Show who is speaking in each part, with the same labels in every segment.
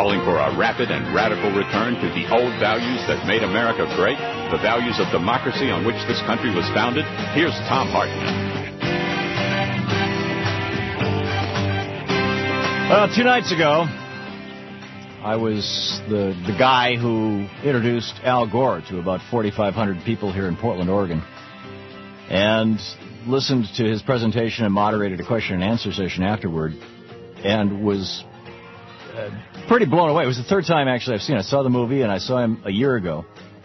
Speaker 1: calling for a rapid and radical return to the old values that made America great, the values of democracy on which this country was founded. Here's Thom Hartmann.
Speaker 2: Well, 2 nights ago, I was the guy who introduced Al Gore to about 4,500 people here in Portland, Oregon, and listened to his presentation and moderated a question and answer session afterward, and was pretty blown away. It was the third time, actually, I've seen it. I saw the movie, and I saw him a year ago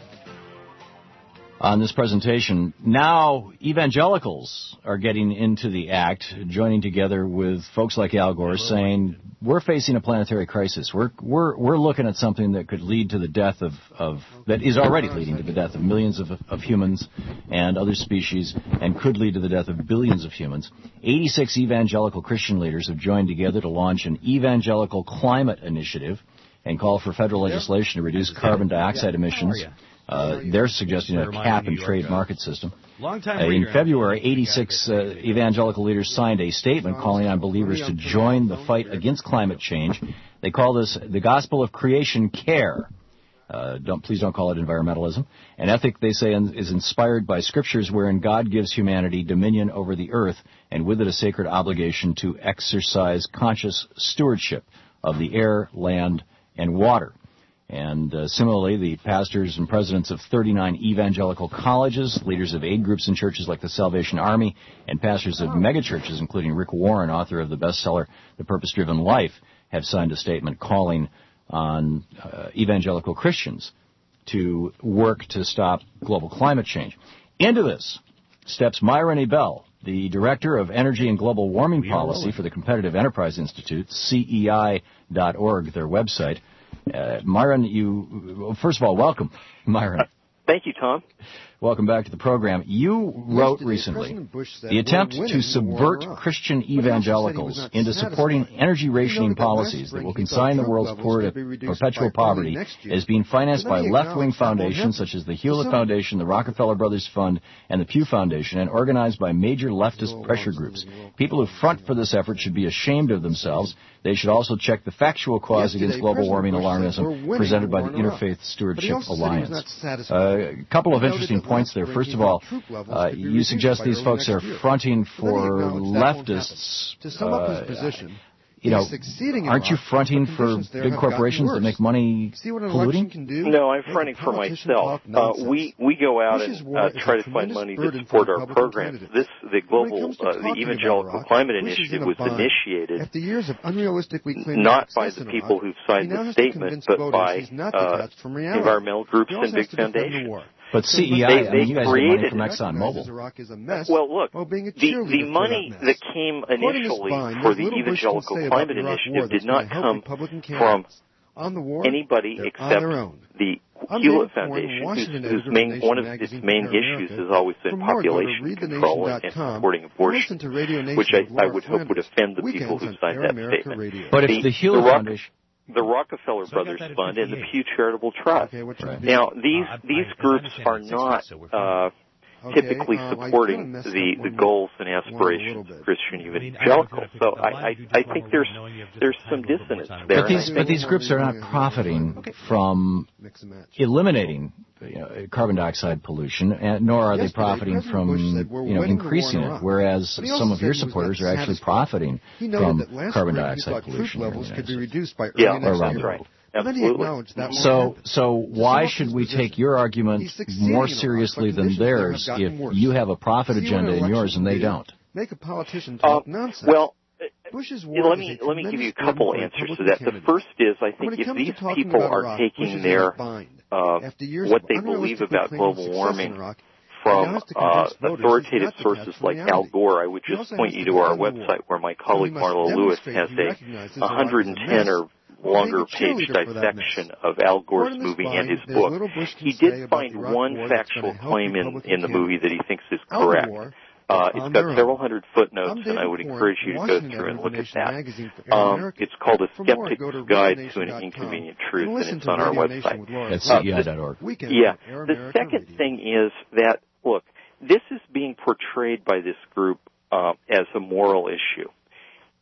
Speaker 2: on this presentation. Now, evangelicals are getting into the act, joining together with folks like Al Gore, saying we're facing a planetary crisis. We're looking at something that could lead to the death of that is already leading to the death of millions of humans and other species, and could lead to the death of billions of humans. 86 evangelical Christian leaders have joined together to launch an evangelical climate initiative and call for federal legislation to reduce carbon dioxide emissions. They're suggesting a cap and trade market system. In February, 86 evangelical leaders signed a statement calling on believers to join the fight against climate change. They call this the gospel of creation care. Please don't call it environmentalism. An ethic, they say, is inspired by scriptures wherein God gives humanity dominion over the earth, and with it a sacred obligation to exercise conscious stewardship of the air, land, and water. And similarly, the pastors and presidents of 39 evangelical colleges, leaders of aid groups and churches like the Salvation Army, and pastors of megachurches, including Rick Warren, author of the bestseller The Purpose-Driven Life, have signed a statement calling on evangelical Christians to work to stop global climate change. Into this steps Myron Ebell, the Director of Energy and Global Warming Policy for the Competitive Enterprise Institute, CEI.org, their website. Myron, first of all, welcome, Myron.
Speaker 3: Thank you, Tom.
Speaker 2: Welcome back to the program. You wrote recently the attempt to subvert Christian evangelicals into supporting energy rationing policies that will consign the world's poor to perpetual poverty is being financed by left-wing foundations such as the Hewlett Foundation, the Rockefeller Brothers Fund, and the Pew Foundation, and organized by major leftist pressure groups. People who front for this effort should be ashamed of themselves. They should also check the factual cause against global warming alarmism presented by the Interfaith Stewardship Alliance. A couple of interesting points there. First of all, you suggest these folks are fronting for leftists.
Speaker 4: To sum up his position,
Speaker 2: aren't you fronting for big corporations that make money polluting?
Speaker 3: No, I'm fronting for myself. We go out and try to find money to support our programs. The Evangelical Climate Initiative was initiated not by the people who signed the statement, but by environmental groups and big foundations.
Speaker 2: But CEI, you guys get money from ExxonMobil.
Speaker 3: Well, look, the money that came initially for the Evangelical Climate Initiative did not come from anybody except the Hewlett Foundation, one of its main issues has always been population control and supporting abortion, which I would hope would offend the people who signed that statement.
Speaker 2: But if the Hewlett Foundation...
Speaker 3: The Rockefeller Brothers Fund and the Pew Charitable Trust. Now, these groups are not typically supporting the goals and aspirations of Christian evangelicals. So I think there's some dissonance there.
Speaker 2: But these groups are not profiting from eliminating carbon dioxide pollution, nor are they profiting from increasing it. Whereas some of your supporters are actually profiting from carbon dioxide pollution around the world.
Speaker 3: Absolutely.
Speaker 2: So why should we take your argument more seriously than theirs if you have a profit agenda in yours and they don't?
Speaker 4: Make a politician talk nonsense.
Speaker 3: Well, let me give you a couple answers to that. The first is, I think if these people are taking their what they believe about global warming from authoritative sources like Al Gore, I would just point you to our website where my colleague Marlo Lewis has a 110 or longer page dissection of Al Gore's movie and his book. He did find one factual claim in the movie that he thinks is correct. It's got several hundred footnotes, and I would encourage you to go through and look at that. It's called A Skeptic's Guide to an Inconvenient Truth, and it's on our website.
Speaker 2: That's CEI.org.
Speaker 3: Yeah. The second thing is that, look, this is being portrayed by this group as a moral issue.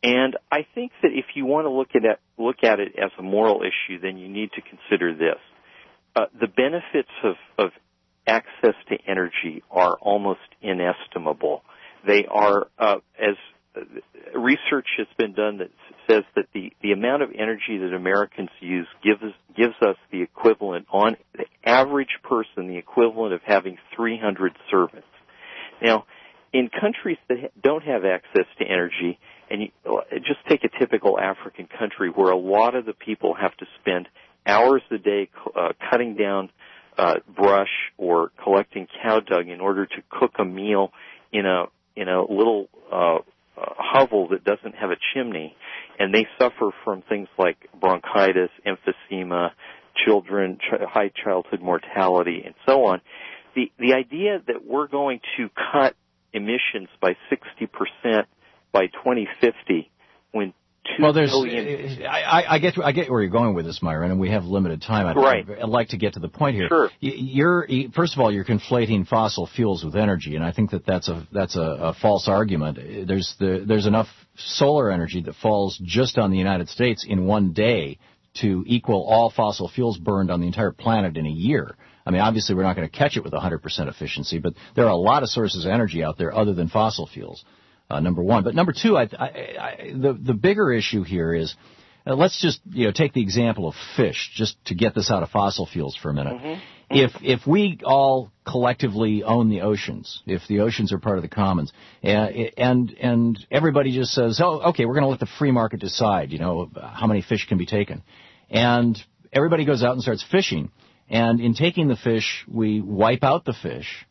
Speaker 3: And I think that if you want to look at it as a moral issue, then you need to consider this. The benefits of access to energy are almost inestimable. They are, as research has been done that says that the amount of energy that Americans use gives us the equivalent, on the average person, the equivalent of having 300 servants. Now, in countries that don't have access to energy, and just take a typical African country where a lot of the people have to spend hours a day cutting down brush or collecting cow dung in order to cook a meal in a little hovel that doesn't have a chimney, and they suffer from things like bronchitis, emphysema, high childhood mortality, and so on. The idea that we're going to cut emissions by 60% by 2050 when 2 billion...
Speaker 2: I get where you're going with this, Myron, and we have limited time. I'd like to get to the point here.
Speaker 3: Sure.
Speaker 2: First of all, you're conflating fossil fuels with energy, and I think that's a false argument. There's enough solar energy that falls just on the United States in one day to equal all fossil fuels burned on the entire planet in a year. I mean, obviously we're not going to catch it with 100% efficiency, but there are a lot of sources of energy out there other than fossil fuels. Number one. But number two, the bigger issue here is, let's just take the example of fish, just to get this out of fossil fuels for a minute.
Speaker 3: Mm-hmm.
Speaker 2: If we all collectively own the oceans, if the oceans are part of the commons, and everybody just says, oh, okay, we're going to let the free market decide, how many fish can be taken, and everybody goes out and starts fishing, and in taking the fish, we wipe out the fish.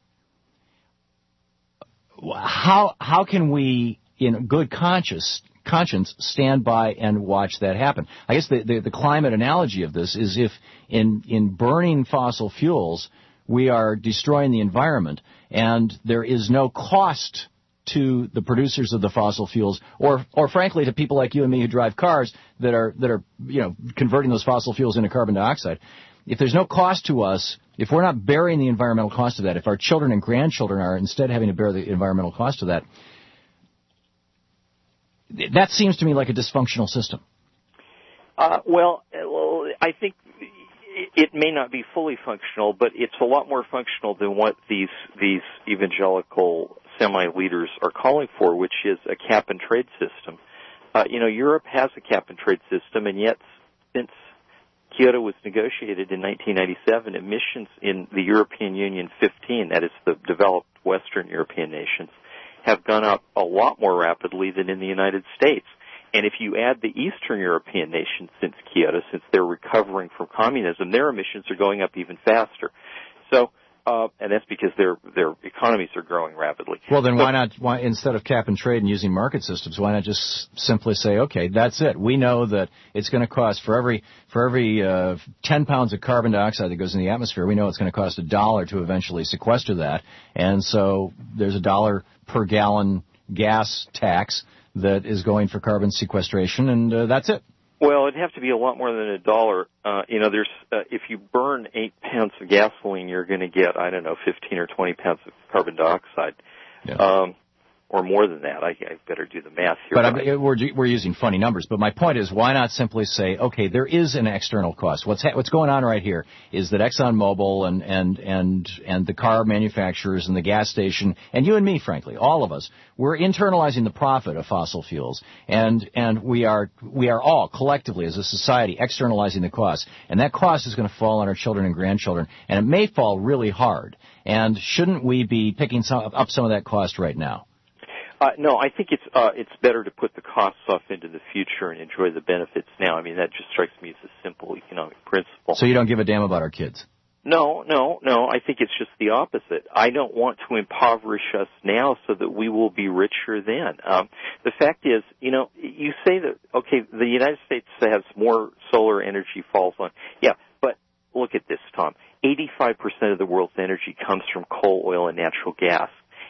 Speaker 2: How can we, in good conscience, stand by and watch that happen? I guess the climate analogy of this is if in burning fossil fuels, we are destroying the environment, and there is no cost to the producers of the fossil fuels, or frankly to people like you and me who drive cars that are converting those fossil fuels into carbon dioxide. If there's no cost to us, if we're not bearing the environmental cost of that, if our children and grandchildren are instead having to bear the environmental cost of that, that seems to me like a dysfunctional system.
Speaker 3: Well, I think it may not be fully functional, but it's a lot more functional than what these evangelical semi-leaders are calling for, which is a cap-and-trade system. Europe has a cap-and-trade system, and yet since Kyoto was negotiated in 1997, emissions in the European Union 15, that is the developed Western European nations, have gone up a lot more rapidly than in the United States. And if you add the Eastern European nations since Kyoto, since they're recovering from communism, their emissions are going up even faster. So, and that's because their economies are growing rapidly.
Speaker 2: Well, then why instead of cap and trade and using market systems, why not just simply say, okay, that's it. We know that it's going to cost for every 10 pounds of carbon dioxide that goes in the atmosphere, we know it's going to cost $1 to eventually sequester that. And so there's $1 per gallon gas tax that is going for carbon sequestration, and that's it.
Speaker 3: Well, it'd have to be a lot more than $1. There's if you burn 8 pounds of gasoline, you're going to get 15 or 20 pounds of carbon dioxide, or more than that. I better do the math here.
Speaker 2: But we're using funny numbers. But my point is, why not simply say, okay, there is an external cost. What's going on right here is that ExxonMobil and the car manufacturers and the gas station and you and me, frankly, all of us, we're internalizing the profit of fossil fuels, and we are all collectively as a society externalizing the cost, and that cost is going to fall on our children and grandchildren, and it may fall really hard. And shouldn't we be picking up some of that cost right now?
Speaker 3: No, I think it's better to put the costs off into the future and enjoy the benefits now. I mean, that just strikes me as a simple economic principle.
Speaker 2: So you don't give a damn about our kids?
Speaker 3: No. I think it's just the opposite. I don't want to impoverish us now so that we will be richer then. The fact is, you say that, okay, the United States has more solar energy falls on. Yeah, but look at this, Tom. 85% of the world's energy comes from coal, oil, and natural gas.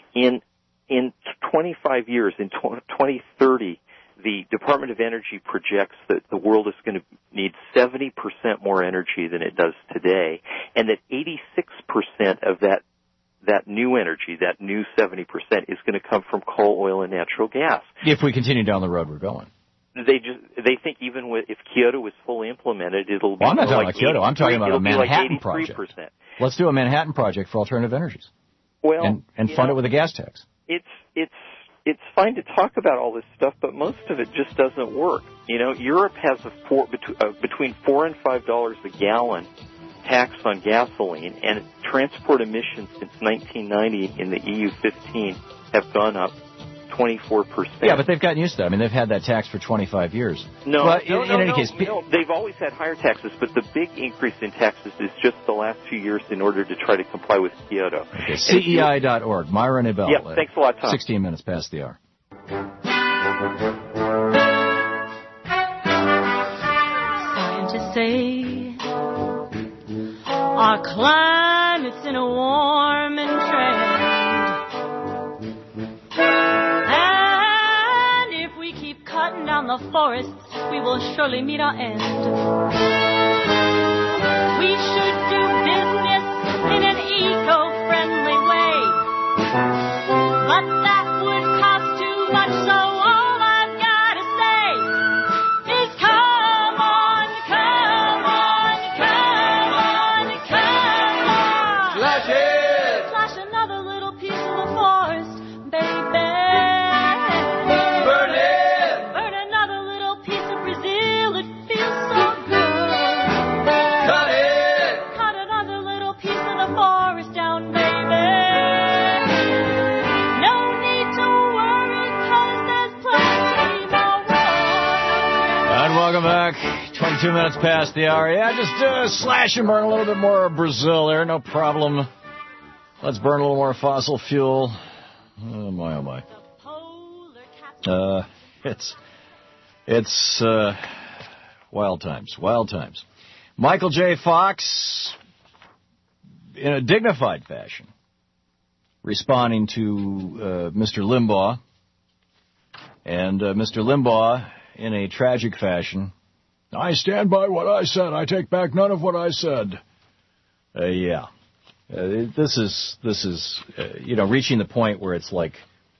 Speaker 3: In 25 years, in 2030, the Department of Energy projects that the world is going to need 70% more energy than it does today, and that 86% of that new energy, that new 70%, is going to come from coal, oil, and natural gas.
Speaker 2: If we continue down the road we're going.
Speaker 3: They think even if Kyoto was fully implemented, it'll be
Speaker 2: I'm not talking
Speaker 3: like
Speaker 2: about Kyoto. I'm talking about a Manhattan
Speaker 3: like
Speaker 2: project.
Speaker 3: 83%.
Speaker 2: Let's do a Manhattan project for alternative energies.
Speaker 3: Well,
Speaker 2: and fund it with a gas tax.
Speaker 3: It's fine to talk about all this stuff, but most of it just doesn't work. Europe has between $4 and $5 a gallon tax on gasoline, and transport emissions since 1990 in the EU 15 have gone up 24%.
Speaker 2: Yeah, but they've gotten used to that. I mean, they've had that tax for 25 years.
Speaker 3: In any case, they've always had higher taxes, but the big increase in taxes is just the last few years in order to try to comply with Kyoto.
Speaker 2: Okay, CEI.org. Myra Nebel.
Speaker 3: Yeah, thanks a lot, Tom.
Speaker 2: 16 minutes past the hour.
Speaker 5: Scientists say our climate's in a warming trend. Cutting down the forests, we will surely meet our end. We should do business in an eco-friendly way, but that would cost too much, so all I've got to say is come on, come on, come on, come on. Slash it! Slash another little piece of the forest, baby.
Speaker 2: Welcome back. 22 minutes past the hour. Yeah, just slash and burn a little bit more of Brazil there. No problem. Let's burn a little more fossil fuel. Oh, my, oh, my. It's wild times, wild times. Michael J. Fox, in a dignified fashion, responding to Mr. Limbaugh. And Mr. Limbaugh, in a tragic fashion, I stand by what I said. I take back none of what I said. Yeah. This is reaching the point where it's like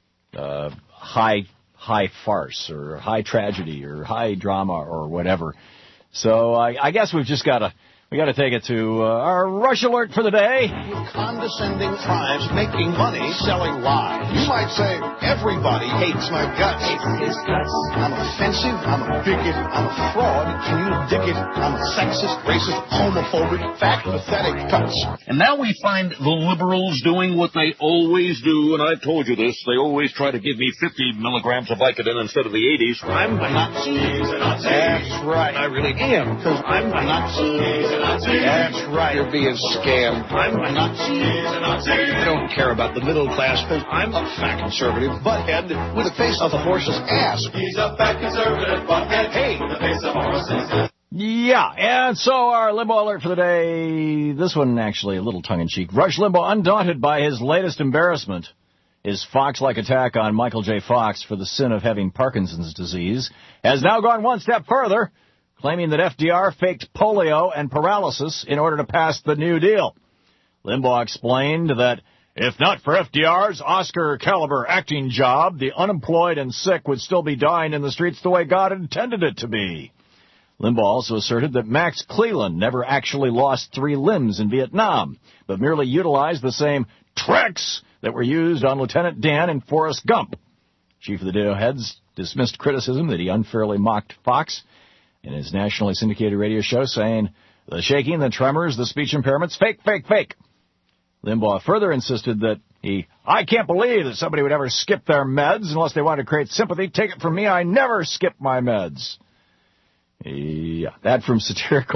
Speaker 2: high farce or high tragedy or high drama or whatever. So I guess we've just got to take it to our Rush Alert for the day.
Speaker 6: With condescending tribes making money selling lies. You might say, everybody hates my guts. Hates his guts. I'm offensive, I'm a bigot, I'm a fraud, can you dig it? I'm a sexist, racist, homophobic, fat, pathetic cuts.
Speaker 7: And now we find the liberals doing what they always do, and I've told you this, they always try to give me 50 milligrams of Vicodin instead of the 80s.
Speaker 6: I'm a Nazi. That's right. I really am, because I'm a Nazi. That's right. You're being scammed. I'm a Nazi. I don't care about the middle class because I'm a fat conservative butthead with the face of a horse's ass.
Speaker 8: He's a fat conservative butthead. Hey, with the face of a horse's ass.
Speaker 2: Yeah, and so our Limbaugh Alert for the day, this one actually a little tongue-in-cheek. Rush Limbaugh, undaunted by his latest embarrassment, his fox-like attack on Michael J. Fox for the sin of having Parkinson's disease, has now gone one step further, claiming that FDR faked polio and paralysis in order to pass the New Deal. Limbaugh explained that if not for FDR's Oscar-caliber acting job, the unemployed and sick would still be dying in the streets the way God intended it to be. Limbaugh also asserted that Max Cleland never actually lost 3 limbs in Vietnam, but merely utilized the same tricks that were used on Lieutenant Dan in Forrest Gump. Chief of the Ditto Heads dismissed criticism that he unfairly mocked Fox in his nationally syndicated radio show, saying, the shaking, the tremors, the speech impairments, fake, fake, fake. Limbaugh further insisted that I can't believe that somebody would ever skip their meds unless they want to create sympathy. Take it from me, I never skip my meds. Yeah, that from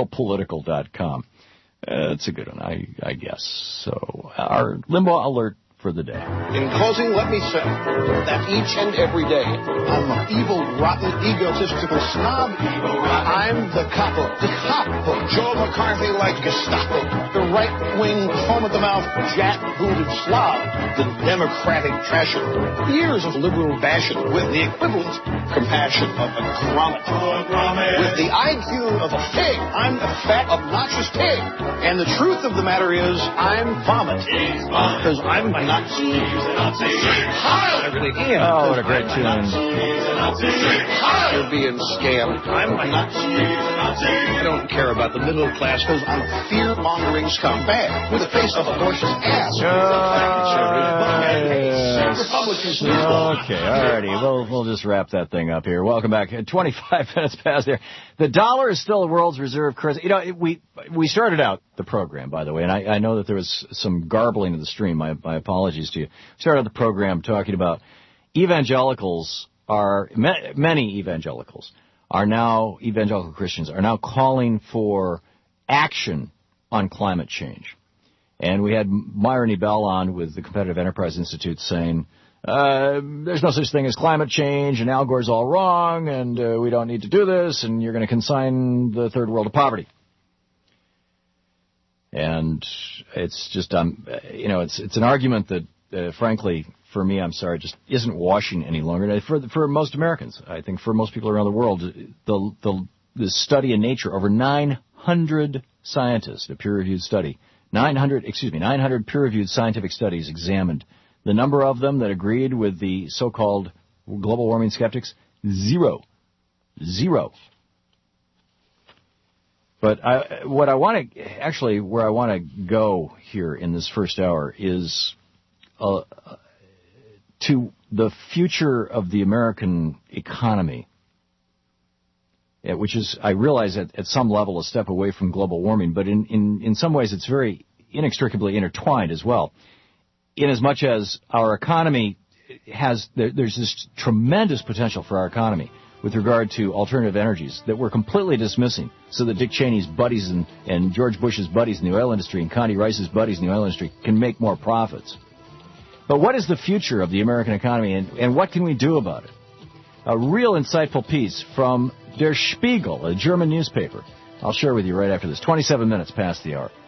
Speaker 2: satiricalpolitical.com. That's a good one, I guess. So our Limbaugh Alert for the day.
Speaker 6: In closing, let me say that each and every day, I'm an evil, rotten, egotistical snob. I'm the capo, Joe McCarthy-like Gestapo, the right-wing, foam-at-the-mouth, jack-booted slob, the democratic trasher. Years of liberal bashing with the equivalent compassion of a grommet. With the IQ of a pig, I'm a fat, obnoxious pig. And the truth of the matter is, I'm vomit. Because I'm a Nazi. I really am.
Speaker 2: Oh, what a great tune.
Speaker 6: You're being scammed. I'm a Nazi. I don't care about the middle class because I'm a fear-mongering scumbag with the face of a horse's ass.
Speaker 2: Okay, alrighty. We'll just wrap that thing up here. Welcome back. 25 minutes past there. The dollar is still the world's reserve currency. You know, we started out the program, by the way, and I know that there was some garbling of the stream. My apologies to you. We started the program talking about many evangelicals are now, evangelical Christians are now calling for action on climate change. And we had Myron Ebell on with the Competitive Enterprise Institute saying, there's no such thing as climate change, and Al Gore's all wrong, and we don't need to do this, and you're going to consign the third world to poverty. And it's just, it's an argument that, frankly, for me, I'm sorry, just isn't washing any longer. For most Americans, I think for most people around the world, the study in Nature, over 900 scientists, a peer-reviewed study, 900 peer-reviewed scientific studies examined. The number of them that agreed with the so-called global warming skeptics, zero. But where I want to go here in this first hour is to the future of the American economy, which is, I realize, at some level a step away from global warming, but in some ways it's very inextricably intertwined as well. In as much as our economy there's this tremendous potential for our economy with regard to alternative energies that we're completely dismissing, so that Dick Cheney's buddies and George Bush's buddies in the oil industry and Condi Rice's buddies in the oil industry can make more profits. But what is the future of the American economy, and what can we do about it? A real insightful piece from Der Spiegel, a German newspaper. I'll share with you right after this. 27 minutes past the hour.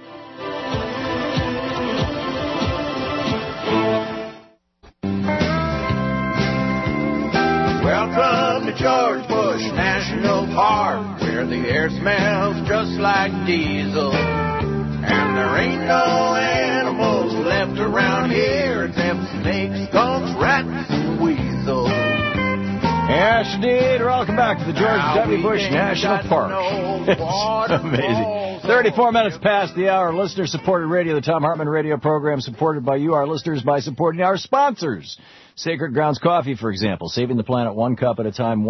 Speaker 9: Welcome to George Bush National Park, where the air smells just like diesel. And there ain't no animals left around here except snakes, skunks, rats, and weasels.
Speaker 2: Yes, indeed. Welcome back to the George W. Bush National Park. It's amazing. 34 minutes past the hour. Listener-supported radio, the Thom Hartmann radio program, supported by you, our listeners, by supporting our sponsors. Sacred Grounds Coffee, for example, saving the planet one cup at a time.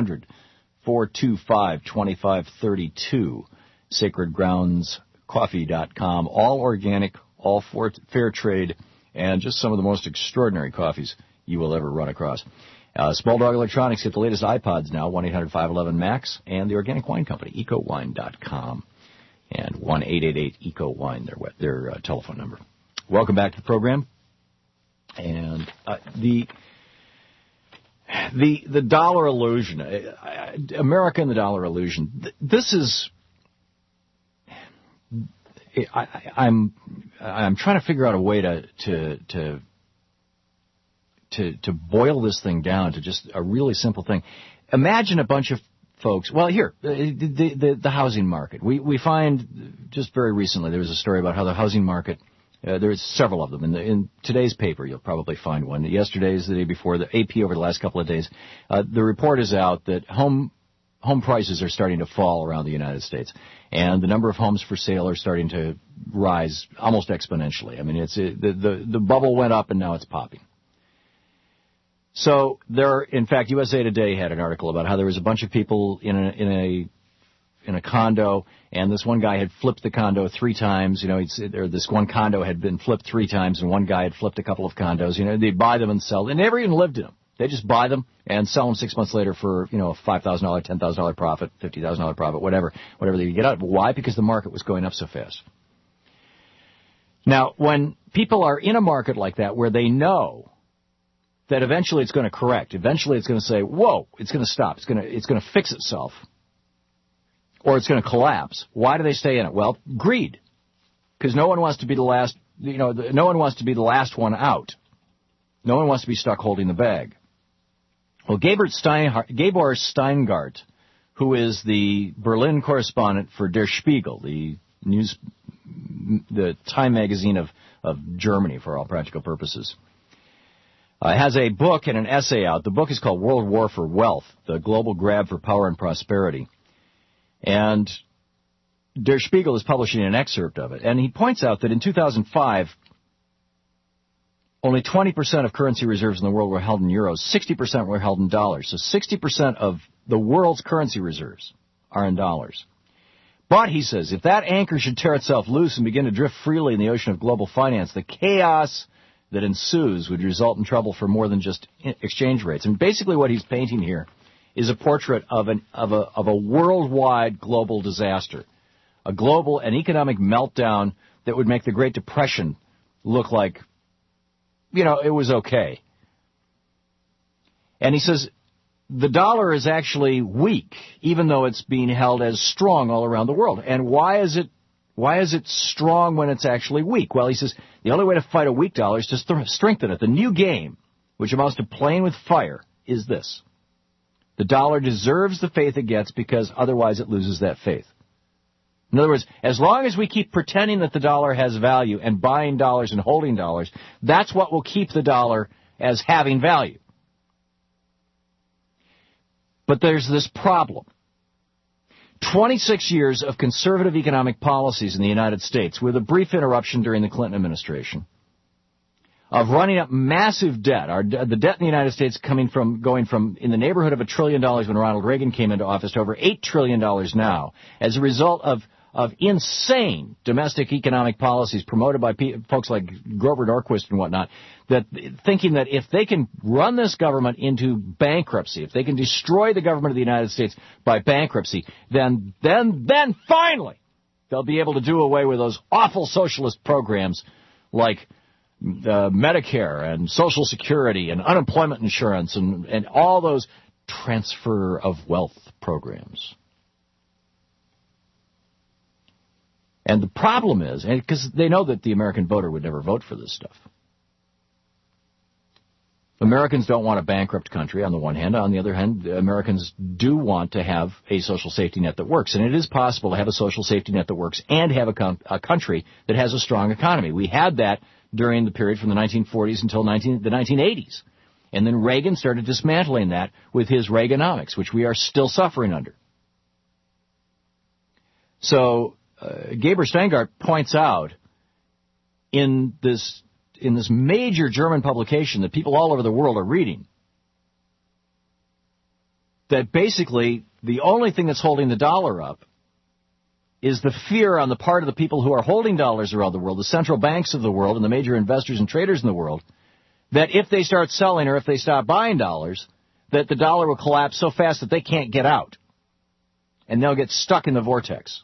Speaker 2: 1-800-425-2532. SacredGroundsCoffee.com. All organic, all fair trade, and just some of the most extraordinary coffees you will ever run across. Small Dog Electronics, get the latest iPods now, 1-800-511-MAX, and the Organic Wine Company, EcoWine.com, and 1-888-ECO-WINE, their telephone number. Welcome back to the program. And the dollar illusion, America and the dollar illusion. This is, I'm trying to figure out a way to boil this thing down to just a really simple thing. Imagine a bunch of folks. Well, here, the housing market. We find just very recently there was a story about how the housing market. There's several of them. In today's paper, you'll probably find one. Yesterday's, the day before, the AP over the last couple of days. The report is out that home prices are starting to fall around the United States, and the number of homes for sale are starting to rise almost exponentially. I mean, the bubble went up and now it's popping. So in fact, USA Today had an article about how there was a bunch of people in a condo, and this one guy had flipped the condo 3 times. This one condo had been flipped 3 times, and one guy had flipped a couple of condos. They buy them and sell, and they never even lived in them. They just buy them and sell them 6 months later for, a $5,000, $10,000 profit, $50,000 profit, whatever they get out of it. Why? Because the market was going up so fast. Now, when people are in a market like that where they know that eventually it's going to correct, eventually it's going to say, whoa, it's going to stop, it's going to fix itself, or it's going to collapse, why do they stay in it? Well, greed. Because no one wants to be the last, no one wants to be the last one out. No one wants to be stuck holding the bag. Well, Gabor Steingart, who is the Berlin correspondent for Der Spiegel, the Time magazine of Germany for all practical purposes, has a book and an essay out. The book is called World War for Wealth, The Global Grab for Power and Prosperity. And Der Spiegel is publishing an excerpt of it. And he points out that in 2005, only 20% of currency reserves in the world were held in euros. 60% were held in dollars. So 60% of the world's currency reserves are in dollars. But, he says, if that anchor should tear itself loose and begin to drift freely in the ocean of global finance, the chaos that ensues would result in trouble for more than just exchange rates. And basically what he's painting here is a portrait of a worldwide global disaster, an economic meltdown that would make the Great Depression look like, it was okay. And he says the dollar is actually weak, even though it's being held as strong all around the world. And why is it strong when it's actually weak? Well, he says the only way to fight a weak dollar is to strengthen it. The new game, which amounts to playing with fire, is this. The dollar deserves the faith it gets because otherwise it loses that faith. In other words, as long as we keep pretending that the dollar has value and buying dollars and holding dollars, that's what will keep the dollar as having value. But there's this problem. 26 years of conservative economic policies in the United States, with a brief interruption during the Clinton administration, of running up massive debt. The debt in the United States going from in the neighborhood of $1 trillion when Ronald Reagan came into office to over $8 trillion now, as a result of insane domestic economic policies promoted by folks like Grover Norquist and whatnot, that thinking that if they can run this government into bankruptcy, if they can destroy the government of the United States by bankruptcy, then finally they'll be able to do away with those awful socialist programs like Medicare and Social Security and unemployment insurance and all those transfer of wealth programs. And the problem is, because they know that the American voter would never vote for this stuff. Americans don't want a bankrupt country on the one hand. On the other hand, Americans do want to have a social safety net that works. And it is possible to have a social safety net that works and have a country that has a strong economy. We had that during the period from the 1940s until the 1980s. And then Reagan started dismantling that with his Reaganomics, which we are still suffering under. So Gabor Steingart points out in this major German publication that people all over the world are reading that basically the only thing that's holding the dollar up is the fear on the part of the people who are holding dollars around the world, the central banks of the world and the major investors and traders in the world, that if they start selling or if they stop buying dollars, that the dollar will collapse so fast that they can't get out. And they'll get stuck in the vortex.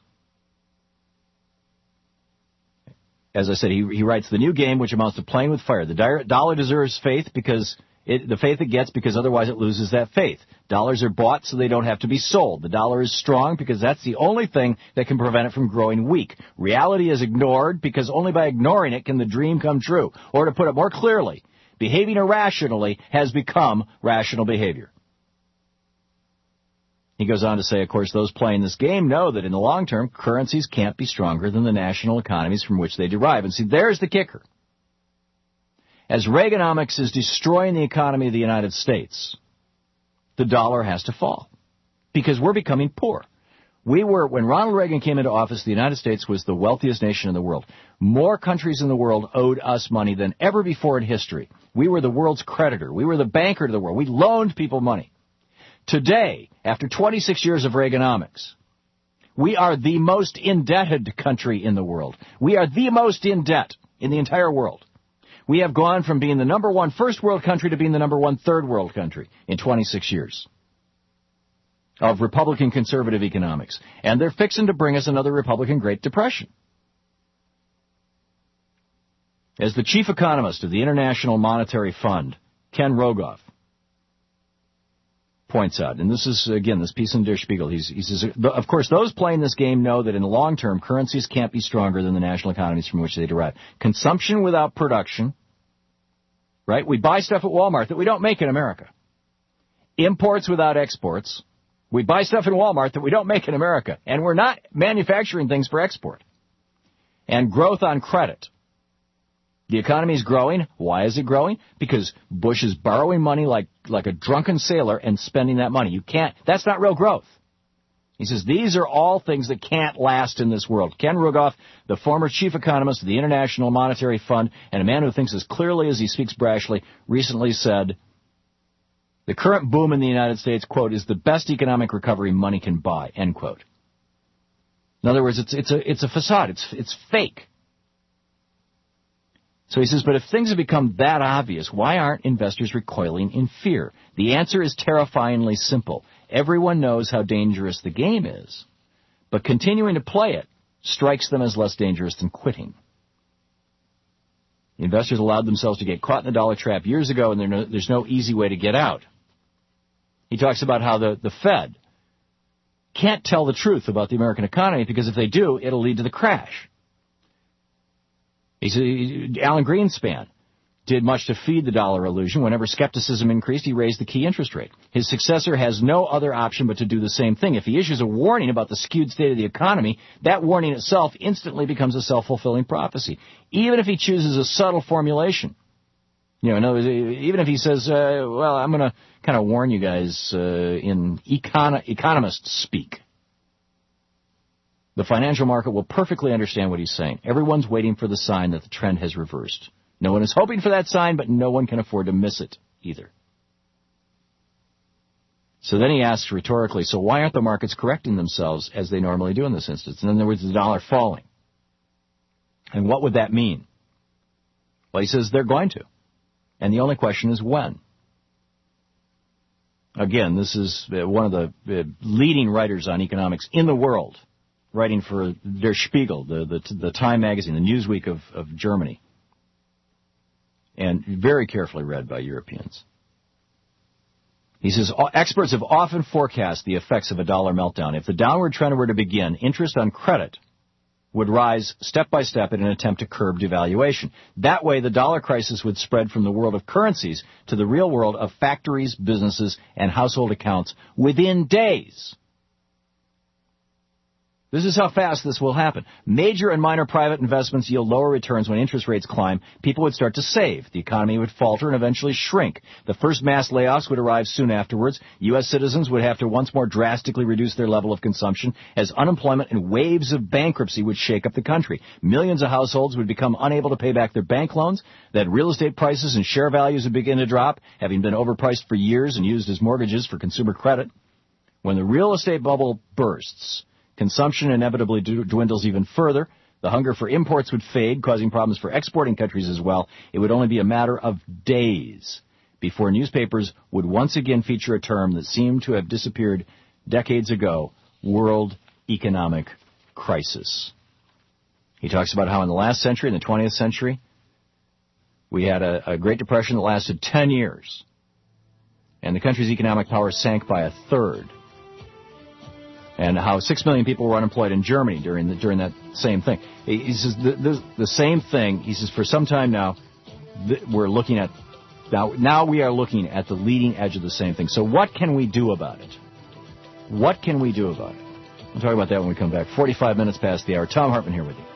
Speaker 2: As I said, he writes, the new game, which amounts to playing with fire. The dollar deserves faith because the faith it gets, because otherwise it loses that faith. Dollars are bought so they don't have to be sold. The dollar is strong because that's the only thing that can prevent it from growing weak. Reality is ignored because only by ignoring it can the dream come true. Or to put it more clearly, behaving irrationally has become rational behavior. He goes on to say, of course, those playing this game know that in the long term, currencies can't be stronger than the national economies from which they derive. And see, there's the kicker. As Reaganomics is destroying the economy of the United States, the dollar has to fall because we're becoming poor. When Ronald Reagan came into office, the United States was the wealthiest nation in the world. More countries in the world owed us money than ever before in history. We were the world's creditor. We were the banker to the world. We loaned people money. Today, after 26 years of Reaganomics, we are the most indebted country in the world. We are the most in debt in the entire world. We have gone from being the number one first world country to being the number one third world country in 26 years of Republican conservative economics. And they're fixing to bring us another Republican Great Depression. As the chief economist of the International Monetary Fund, Ken Rogoff, points out, and this is, again, this piece in Der Spiegel, he says, of course, those playing this game know that in the long term, currencies can't be stronger than the national economies from which they derive. Consumption without production, right? We buy stuff at Walmart that we don't make in America. Imports without exports. We buy stuff in Walmart that we don't make in America, and we're not manufacturing things for export. And growth on credit. The economy is growing. Why is it growing? Because Bush is borrowing money like a drunken sailor and spending that money. You can't. That's not real growth. He says these are all things that can't last in this world. Ken Rogoff, the former chief economist of the International Monetary Fund and a man who thinks as clearly as he speaks brashly, recently said, the current boom in the United States, quote, is the best economic recovery money can buy, end quote. In other words, it's a facade. It's fake. So he says, but if things have become that obvious, why aren't investors recoiling in fear? The answer is terrifyingly simple. Everyone knows how dangerous the game is, but continuing to play it strikes them as less dangerous than quitting. The investors allowed themselves to get caught in the dollar trap years ago, and there's no easy way to get out. He talks about how the Fed can't tell the truth about the American economy because if they do, it'll lead to the crash. He said Alan Greenspan did much to feed the dollar illusion. Whenever skepticism increased, he raised the key interest rate. His successor has no other option but to do the same thing. If he issues a warning about the skewed state of the economy, that warning itself instantly becomes a self-fulfilling prophecy, even if he chooses a subtle formulation. You know, in other words, even if he says, well, I'm going to kind of warn you guys in economist speak. The financial market will perfectly understand what he's saying. Everyone's waiting for the sign that the trend has reversed. No one is hoping for that sign, but no one can afford to miss it either. So then he asks rhetorically, so why aren't the markets correcting themselves as they normally do in this instance? In other words, the dollar falling. And what would that mean? Well, he says they're going to. And the only question is when. Again, this is one of the leading writers on economics in the world, writing for Der Spiegel, the Time magazine, the Newsweek of Germany, and very carefully read by Europeans. He says, experts have often forecast the effects of a dollar meltdown. If the downward trend were to begin, interest on credit would rise step by step in an attempt to curb devaluation. That way, the dollar crisis would spread from the world of currencies to the real world of factories, businesses, and household accounts within days. This is how fast this will happen. Major and minor private investments yield lower returns when interest rates climb. People would start to save. The economy would falter and eventually shrink. The first mass layoffs would arrive soon afterwards. U.S. citizens would have to once more drastically reduce their level of consumption as unemployment and waves of bankruptcy would shake up the country. Millions of households would become unable to pay back their bank loans. That real estate prices and share values would begin to drop, having been overpriced for years and used as mortgages for consumer credit. When the real estate bubble bursts, consumption inevitably dwindles even further. The hunger for imports would fade, causing problems for exporting countries as well. It would only be a matter of days before newspapers would once again feature a term that seemed to have disappeared decades ago, world economic crisis. He talks about how in the last century, in the 20th century, we had a Great Depression that lasted 10 years, and the country's economic power sank by a third. And how 6 million people were unemployed in Germany during that same thing. He says the same thing. He says for some time now, we're looking at now we are looking at the leading edge of the same thing. So what can we do about it? What can we do about it? We'll talk about that when we come back. 45 minutes past the hour. Thom Hartmann here with you.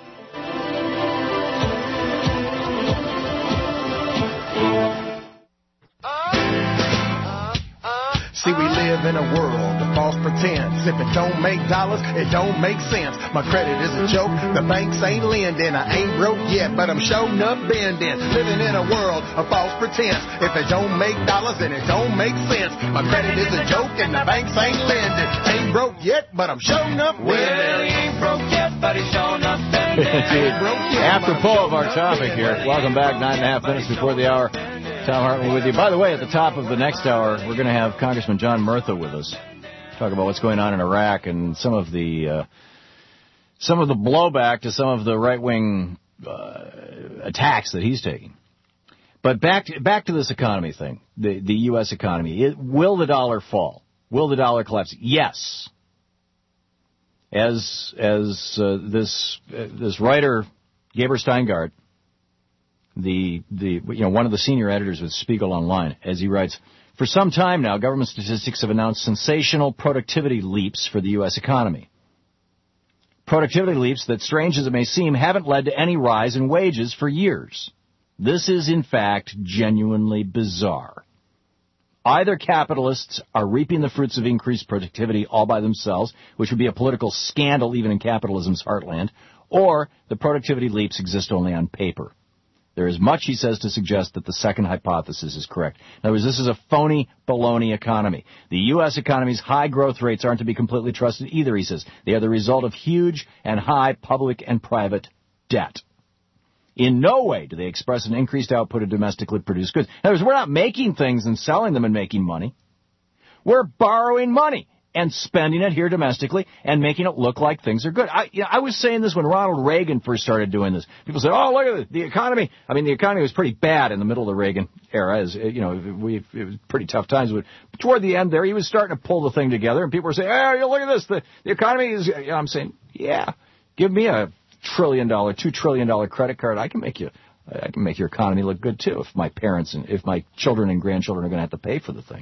Speaker 9: See, we live in a world of false pretense. If it don't make dollars, it don't make sense. My credit is a joke, the banks ain't lending. I ain't broke yet, but I'm showing up bending. Living in a world of false pretense. If it don't make dollars, then it don't make sense. My credit is a joke and the banks ain't lending. Ain't broke yet, but I'm showing up bending.
Speaker 8: Well, he ain't broke yet, but he's showing up bending.
Speaker 2: Apropos of our topic here, welcome back, 9.5 minutes before the hour. Thom Hartmann with you. By the way, at the top of the next hour, we're going to have Congressman John Murtha with us. Talk about what's going on in Iraq and some of the blowback to some of the right-wing attacks that he's taking. But back to this economy thing, the U.S. economy. Will the dollar fall? Will the dollar collapse? Yes. As this writer, Gaber Steingart, one of the senior editors with Spiegel Online, as he writes, for some time now, government statistics have announced sensational productivity leaps for the U.S. economy. Productivity leaps that, strange as it may seem, haven't led to any rise in wages for years. This is, in fact, genuinely bizarre. Either capitalists are reaping the fruits of increased productivity all by themselves, which would be a political scandal even in capitalism's heartland, or the productivity leaps exist only on paper. There is much, he says, to suggest that the second hypothesis is correct. In other words, this is a phony, baloney economy. The U.S. economy's high growth rates aren't to be completely trusted either, he says. They are the result of huge and high public and private debt. In no way do they express an increased output of domestically produced goods. In other words, we're not making things and selling them and making money. We're borrowing money and spending it here domestically and making it look like things are good. I was saying this when Ronald Reagan first started doing this. People said, "Oh, look at the economy." I mean, the economy was pretty bad in the middle of the Reagan era. It was pretty tough times. But toward the end there, he was starting to pull the thing together, and people were saying, "Oh, look at this. The economy is." I'm saying, "Yeah, give me a $1 trillion, $2 trillion credit card. I can make your economy look good too. If my parents and if my children and grandchildren are going to have to pay for the thing."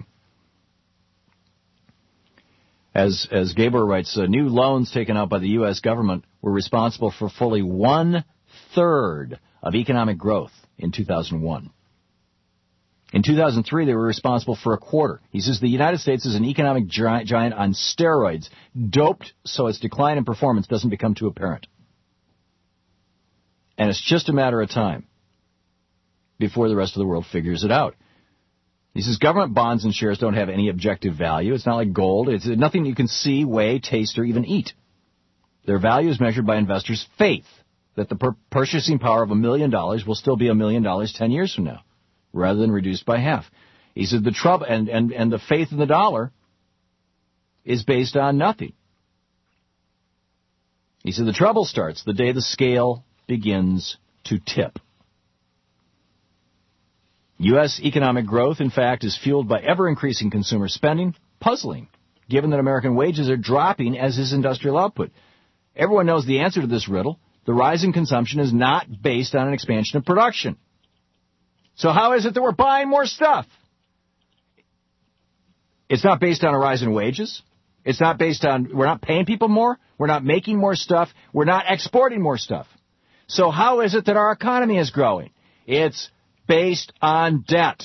Speaker 2: As Gaber writes, new loans taken out by the U.S. government were responsible for fully 1/3 of economic growth in 2001. In 2003, they were responsible for 1/4. He says the United States is an economic giant on steroids, doped so its decline in performance doesn't become too apparent. And it's just a matter of time before the rest of the world figures it out. He says government bonds and shares don't have any objective value. It's not like gold. It's nothing you can see, weigh, taste, or even eat. Their value is measured by investors' faith that the purchasing power of $1 million will still be $1 million 10 years from now, rather than reduced by half. He said the trouble and the faith in the dollar is based on nothing. He said the trouble starts the day the scale begins to tip. U.S. economic growth, in fact, is fueled by ever-increasing consumer spending. Puzzling, given that American wages are dropping as is industrial output. Everyone knows the answer to this riddle. The rise in consumption is not based on an expansion of production. So how is it that we're buying more stuff? It's not based on a rise in wages. It's not based on, we're not paying people more. We're not making more stuff. We're not exporting more stuff. So how is it that our economy is growing? It's based on debt.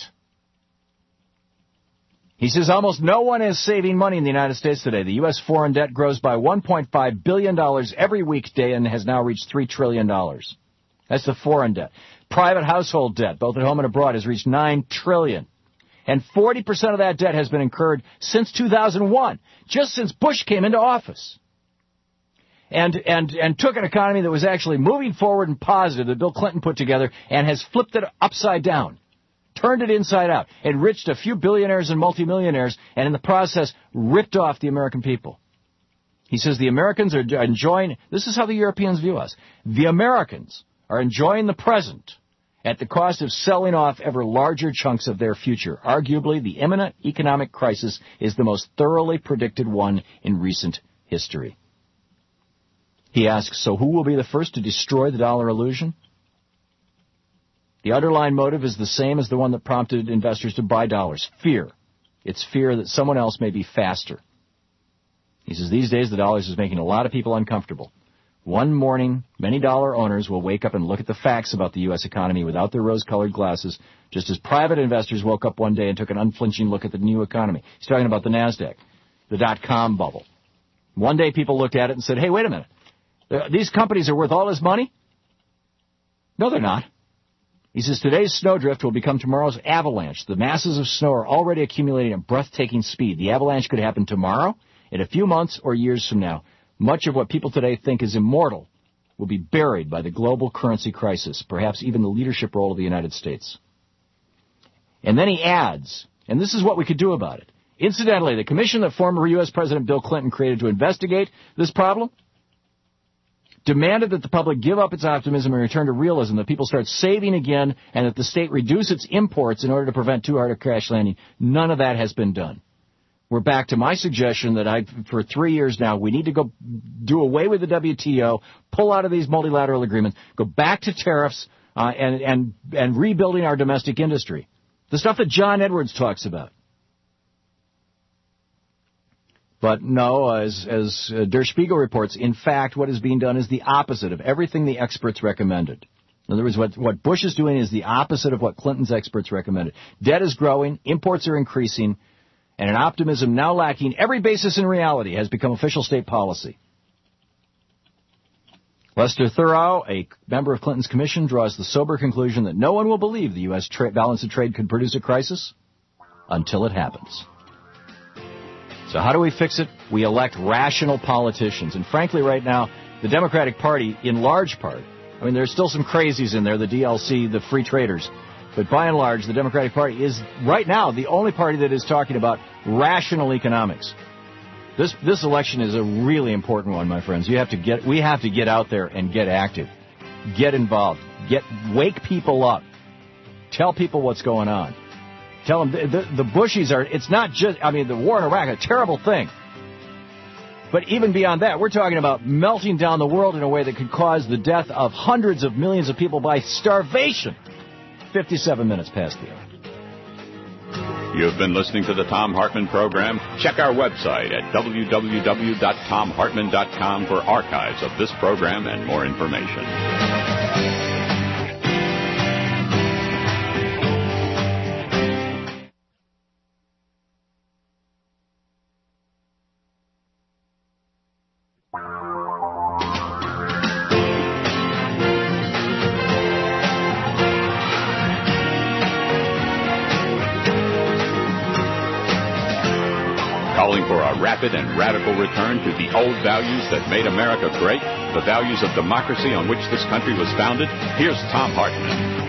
Speaker 2: He says almost no one is saving money in the United States today. The U.S. foreign debt grows by $1.5 billion every weekday and has now reached $3 trillion. That's the foreign debt. Private household debt, both at home and abroad, has reached $9 trillion. And 40% of that debt has been incurred since 2001, just since Bush came into office. And took an economy that was actually moving forward and positive that Bill Clinton put together and has flipped it upside down, turned it inside out, enriched a few billionaires and multimillionaires, and in the process ripped off the American people. He says the Americans are enjoying, this is how the Europeans view us, the Americans are enjoying the present at the cost of selling off ever larger chunks of their future. Arguably, the imminent economic crisis is the most thoroughly predicted one in recent history. He asks, so who will be the first to destroy the dollar illusion? The underlying motive is the same as the one that prompted investors to buy dollars. Fear. It's fear that someone else may be faster. He says these days the dollar is making a lot of people uncomfortable. One morning, many dollar owners will wake up and look at the facts about the U.S. economy without their rose-colored glasses, just as private investors woke up one day and took an unflinching look at the new economy. He's talking about the NASDAQ, the dot-com bubble. One day people looked at it and said, hey, wait a minute. These companies are worth all this money? No, they're not. He says today's snowdrift will become tomorrow's avalanche. The masses of snow are already accumulating at breathtaking speed. The avalanche could happen tomorrow, in a few months, or years from now. Much of what people today think is immortal will be buried by the global currency crisis, perhaps even the leadership role of the United States. And then he adds, and this is what we could do about it. Incidentally, the commission that former U.S. President Bill Clinton created to investigate this problem demanded that the public give up its optimism and return to realism, that people start saving again, and that the state reduce its imports in order to prevent too hard a crash landing. None of that has been done. We're back to my suggestion that for 3 years now, we need to go do away with the WTO, pull out of these multilateral agreements, go back to tariffs, and rebuilding our domestic industry. The stuff that John Edwards talks about. But no, as Der Spiegel reports, in fact, what is being done is the opposite of everything the experts recommended. In other words, what Bush is doing is the opposite of what Clinton's experts recommended. Debt is growing, imports are increasing, and an optimism now lacking every basis in reality has become official state policy. Lester Thurow, a member of Clinton's commission, draws the sober conclusion that no one will believe the U.S. balance of trade could produce a crisis until it happens. So how do we fix it? We elect rational politicians. And frankly, right now, the Democratic Party, in large part, I mean, there's still some crazies in there, the DLC, the free traders. But by and large, the Democratic Party is, right now, the only party that is talking about rational economics. This election is a really important one, my friends. We have to get out there and get active. Get involved. Wake people up. Tell people what's going on. Tell them the Bushies it's not just, the war in Iraq, a terrible thing. But even beyond that, we're talking about melting down the world in a way that could cause the death of hundreds of millions of people by starvation. 57 minutes past the hour.
Speaker 1: You've been listening to the Thom Hartmann Program. Check our website at www.thomhartmann.com for archives of this program and more information. Rapid and radical return to the old values that made America great, the values of democracy on which this country was founded. Here's Thom Hartmann.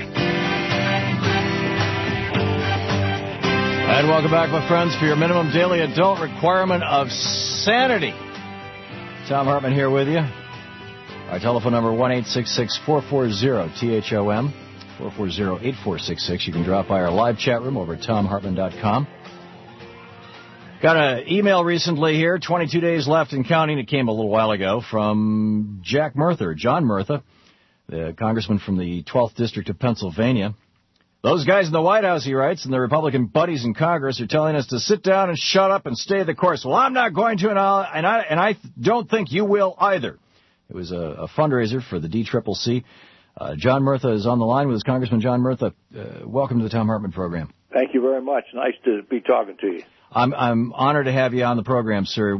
Speaker 2: And welcome back, my friends, for your minimum daily adult requirement of sanity. Thom Hartmann here with you. Our telephone number, 1-866-440-THOM, 440-8466. You can drop by our live chat room over at ThomHartmann.com. Got an email recently here, 22 days left and counting. It came a little while ago from John Murtha, the congressman from the 12th District of Pennsylvania. Those guys in the White House, he writes, and their Republican buddies in Congress are telling us to sit down and shut up and stay the course. Well, I'm not going to, and I don't think you will either. It was a fundraiser for the DCCC. John Murtha is on the line with us. Congressman John Murtha, welcome to the Thom Hartmann program.
Speaker 10: Thank you very much. Nice to be talking to you.
Speaker 2: I'm honored to have you on the program, sir.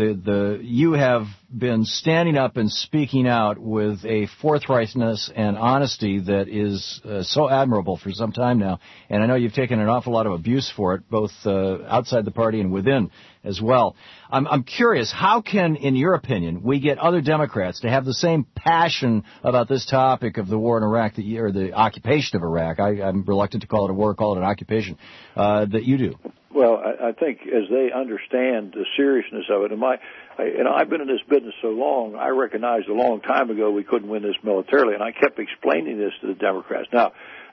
Speaker 2: You have been standing up and speaking out with a forthrightness and honesty that is so admirable for some time now. And I know you've taken an awful lot of abuse for it, both outside the party and within as well. I'm curious, how can, in your opinion, we get other Democrats to have the same passion about this topic of the war in Iraq, or the occupation of Iraq? I'm reluctant to call it a war, call it an occupation, that you do.
Speaker 10: Well, I think as they understand the seriousness of it, I've been in this business so long, I recognized a long time ago we couldn't win this militarily, and I kept explaining this to the Democrats. Now,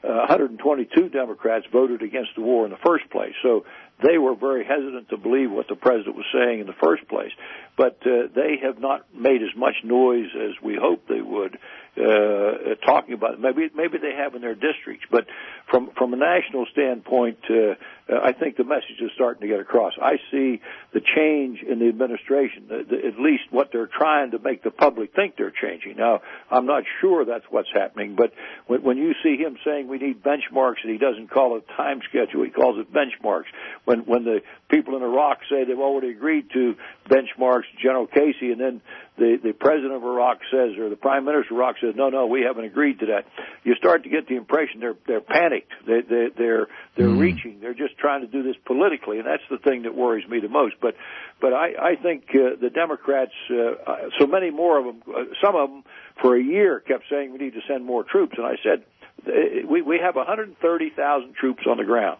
Speaker 10: 122 Democrats voted against the war in the first place, so they were very hesitant to believe what the president was saying in the first place. But they have not made as much noise as we hoped they would, talking about it. Maybe they have in their districts, but from a national standpoint, I think the message is starting to get across. I see the change in the administration, at least what they're trying to make the public think they're changing. Now, I'm not sure that's what's happening, but when you see him saying we need benchmarks, and he doesn't call it time schedule, he calls it benchmarks. When the people in Iraq say they've already agreed to benchmarks, General Casey, and then the president of Iraq says, or the prime minister of Iraq says, no, we haven't agreed to that. You start to get the impression they're panicked. They're reaching. They're just trying to do this politically, and that's the thing that worries me the most. But I think the Democrats, so many more of them, some of them for a year kept saying we need to send more troops, and I said, we have 130,000 troops on the ground,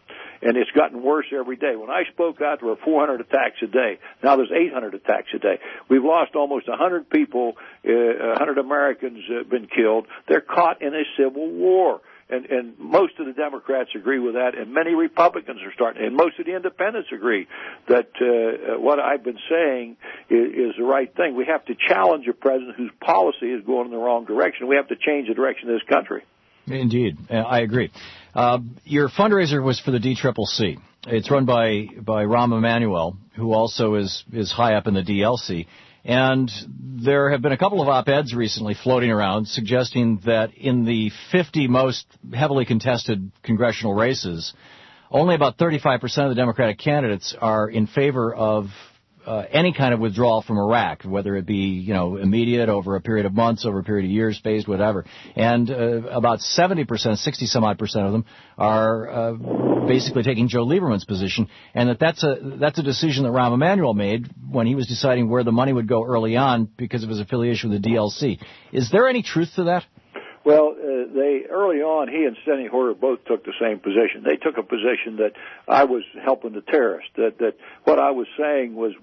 Speaker 10: and it's gotten worse every day. When I spoke out, there were 400 attacks a day. Now there's 800 attacks a day. We've lost almost 100 people, 100 Americans have been killed. They're caught in a civil war. And most of the Democrats agree with that, and many Republicans are starting, and most of the independents agree that what I've been saying is the right thing. We have to challenge a president whose policy is going in the wrong direction. We have to change the direction of this country.
Speaker 2: Indeed, I agree. Your fundraiser was for the DCCC. It's run by Rahm Emanuel, who also is high up in the DLC. And there have been a couple of op-eds recently floating around suggesting that in the 50 most heavily contested congressional races, only about 35% of the Democratic candidates are in favor of any kind of withdrawal from Iraq, whether it be, immediate, over a period of months, over a period of years, phased, whatever. And about 70%, 60-some-odd% of them are basically taking Joe Lieberman's position, and that's a decision that Rahm Emanuel made when he was deciding where the money would go early on because of his affiliation with the DLC. Is there any truth to that?
Speaker 10: Well, early on, he and Steny Hoyer both took the same position. They took a position that I was helping the terrorists, that what I was saying was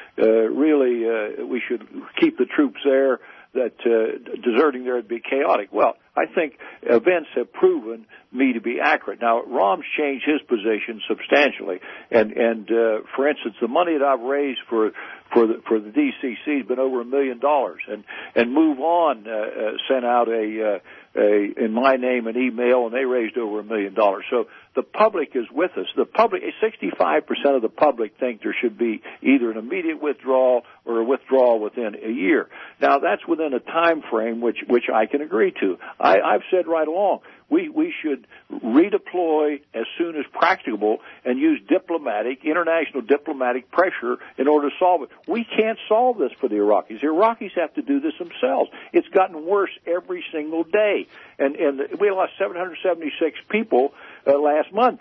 Speaker 10: really we should keep the troops there, that deserting there would be chaotic. Well, I think events have proven me to be accurate. Now, Rahm's changed his position substantially, and for instance, the money that I've raised for the DCC has been over $1 million, and Move On sent out in my name an email, and they raised over $1 million. So the public is with us. The public, 65% of the public think there should be either an immediate withdrawal or a withdrawal within a year. Now that's within a time frame which I can agree to. I've said right along, we should redeploy as soon as practicable and use international diplomatic pressure in order to solve it. We can't solve this for the Iraqis. The Iraqis have to do this themselves. It's gotten worse every single day. And we lost 776 people last month.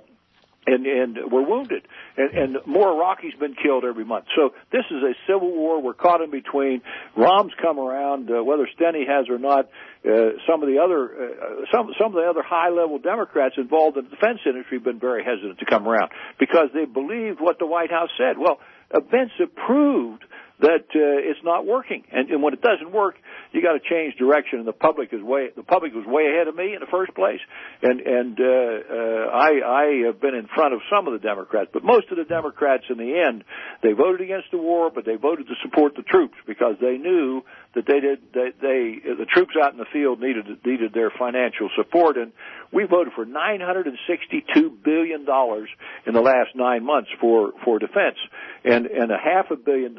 Speaker 10: And were wounded, and more Iraqis been killed every month. So this is a civil war. We're caught in between. Rahm's come around, whether Steny has or not. Some of the other high-level Democrats involved in the defense industry have been very hesitant to come around because they believed what the White House said. Well, events have proved that it's not working, and when it doesn't work, you got to change direction. And the public was way ahead of me in the first place, and I have been in front of some of the Democrats, but most of the Democrats in the end, they voted against the war, but they voted to support the troops because they knew that the troops out in the field needed their financial support, and we voted for $962 billion in the last 9 months for defense, and $500 billion,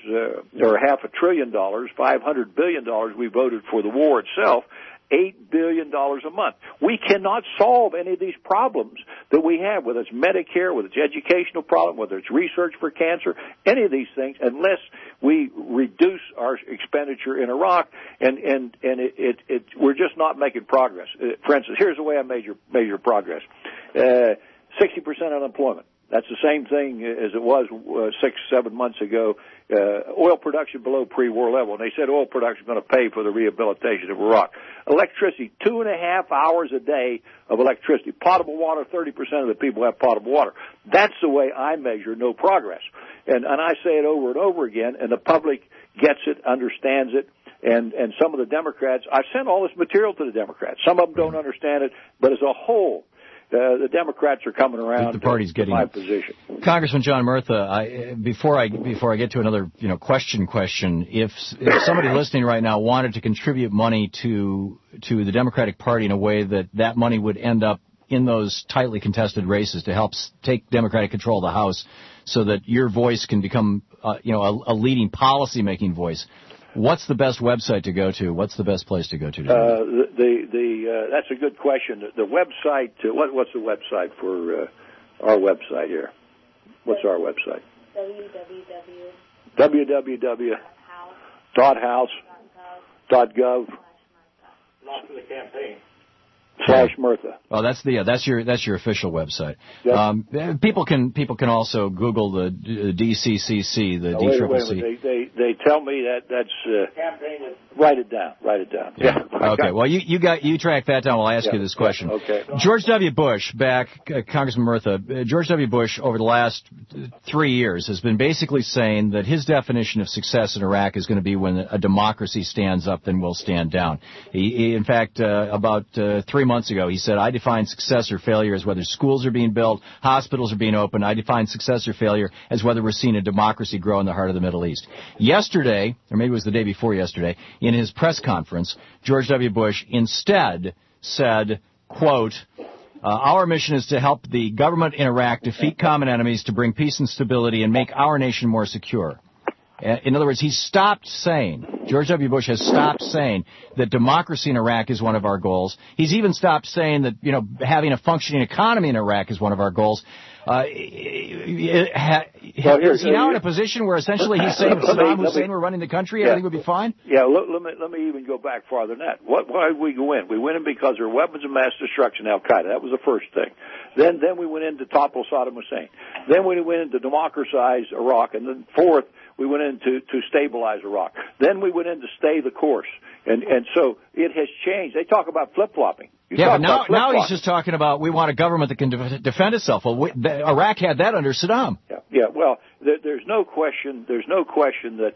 Speaker 10: $500 billion we voted for the war itself. $8 billion a month. We cannot solve any of these problems that we have, whether it's Medicare, whether it's educational problem, whether it's research for cancer, any of these things, unless we reduce our expenditure in Iraq, and we're just not making progress. For instance, here's the way I measure progress. 60% unemployment. That's the same thing as it was 6-7 months ago. Oil production below pre-war level. And they said oil production is going to pay for the rehabilitation of Iraq. Electricity, 2.5 hours a day of electricity. Potable water, 30% of the people have potable water. That's the way I measure no progress. And I say it over and over again, and the public gets it, understands it. And some of the Democrats, I've sent all this material to the Democrats. Some of them don't understand it, but as a whole, the Democrats are coming around. The party's getting my position.
Speaker 2: Congressman John Murtha, before I get to another question, if somebody listening right now wanted to contribute money to the Democratic Party in a way that money would end up in those tightly contested races to help take Democratic control of the House, so that your voice can become a leading policy-making voice. What's the best website to go to? What's the best place to go to?
Speaker 10: That's a good question. The website. What's the website for our website here? What's our website? www.house.gov.
Speaker 6: Not for the campaign.
Speaker 10: /Murtha.
Speaker 2: Oh, that's your official website.
Speaker 10: Yep.
Speaker 2: People can also Google the DCCC, the DCCC.
Speaker 10: They tell me that's write it down.
Speaker 2: Yeah. Okay. Well, you track that down. I'll ask you this question.
Speaker 10: Okay.
Speaker 2: George W. Bush, Congressman Murtha, George W. Bush over the last 3 years has been basically saying that his definition of success in Iraq is going to be when a democracy stands up, then we'll stand down. He in fact, about 3 months ago, he said, I define success or failure as whether schools are being built, hospitals are being opened. I define success or failure as whether we're seeing a democracy grow in the heart of the Middle East. Yesterday, or maybe it was the day before yesterday, in his press conference, George W. Bush instead said, quote, our mission is to help the government in Iraq defeat common enemies, to bring peace and stability, and make our nation more secure. In other words, George W. Bush has stopped saying that democracy in Iraq is one of our goals. He's even stopped saying that, having a functioning economy in Iraq is one of our goals. Is he now in a position where essentially he's saying if Saddam Hussein were running the country, everything would be fine?
Speaker 10: Yeah, let me even go back farther than that. Why did we go in? We went in because there were weapons of mass destruction, Al-Qaeda. That was the first thing. Then we went in to topple Saddam Hussein. Then we went in to democratize Iraq. And then fourth, we went in to stabilize Iraq. Then we went in to stay the course. And so it has changed. They talk about flip-flopping.
Speaker 2: But now he's just talking about we want a government that can defend itself. Well, Iraq had that under Saddam.
Speaker 10: Yeah. Well, there's no question that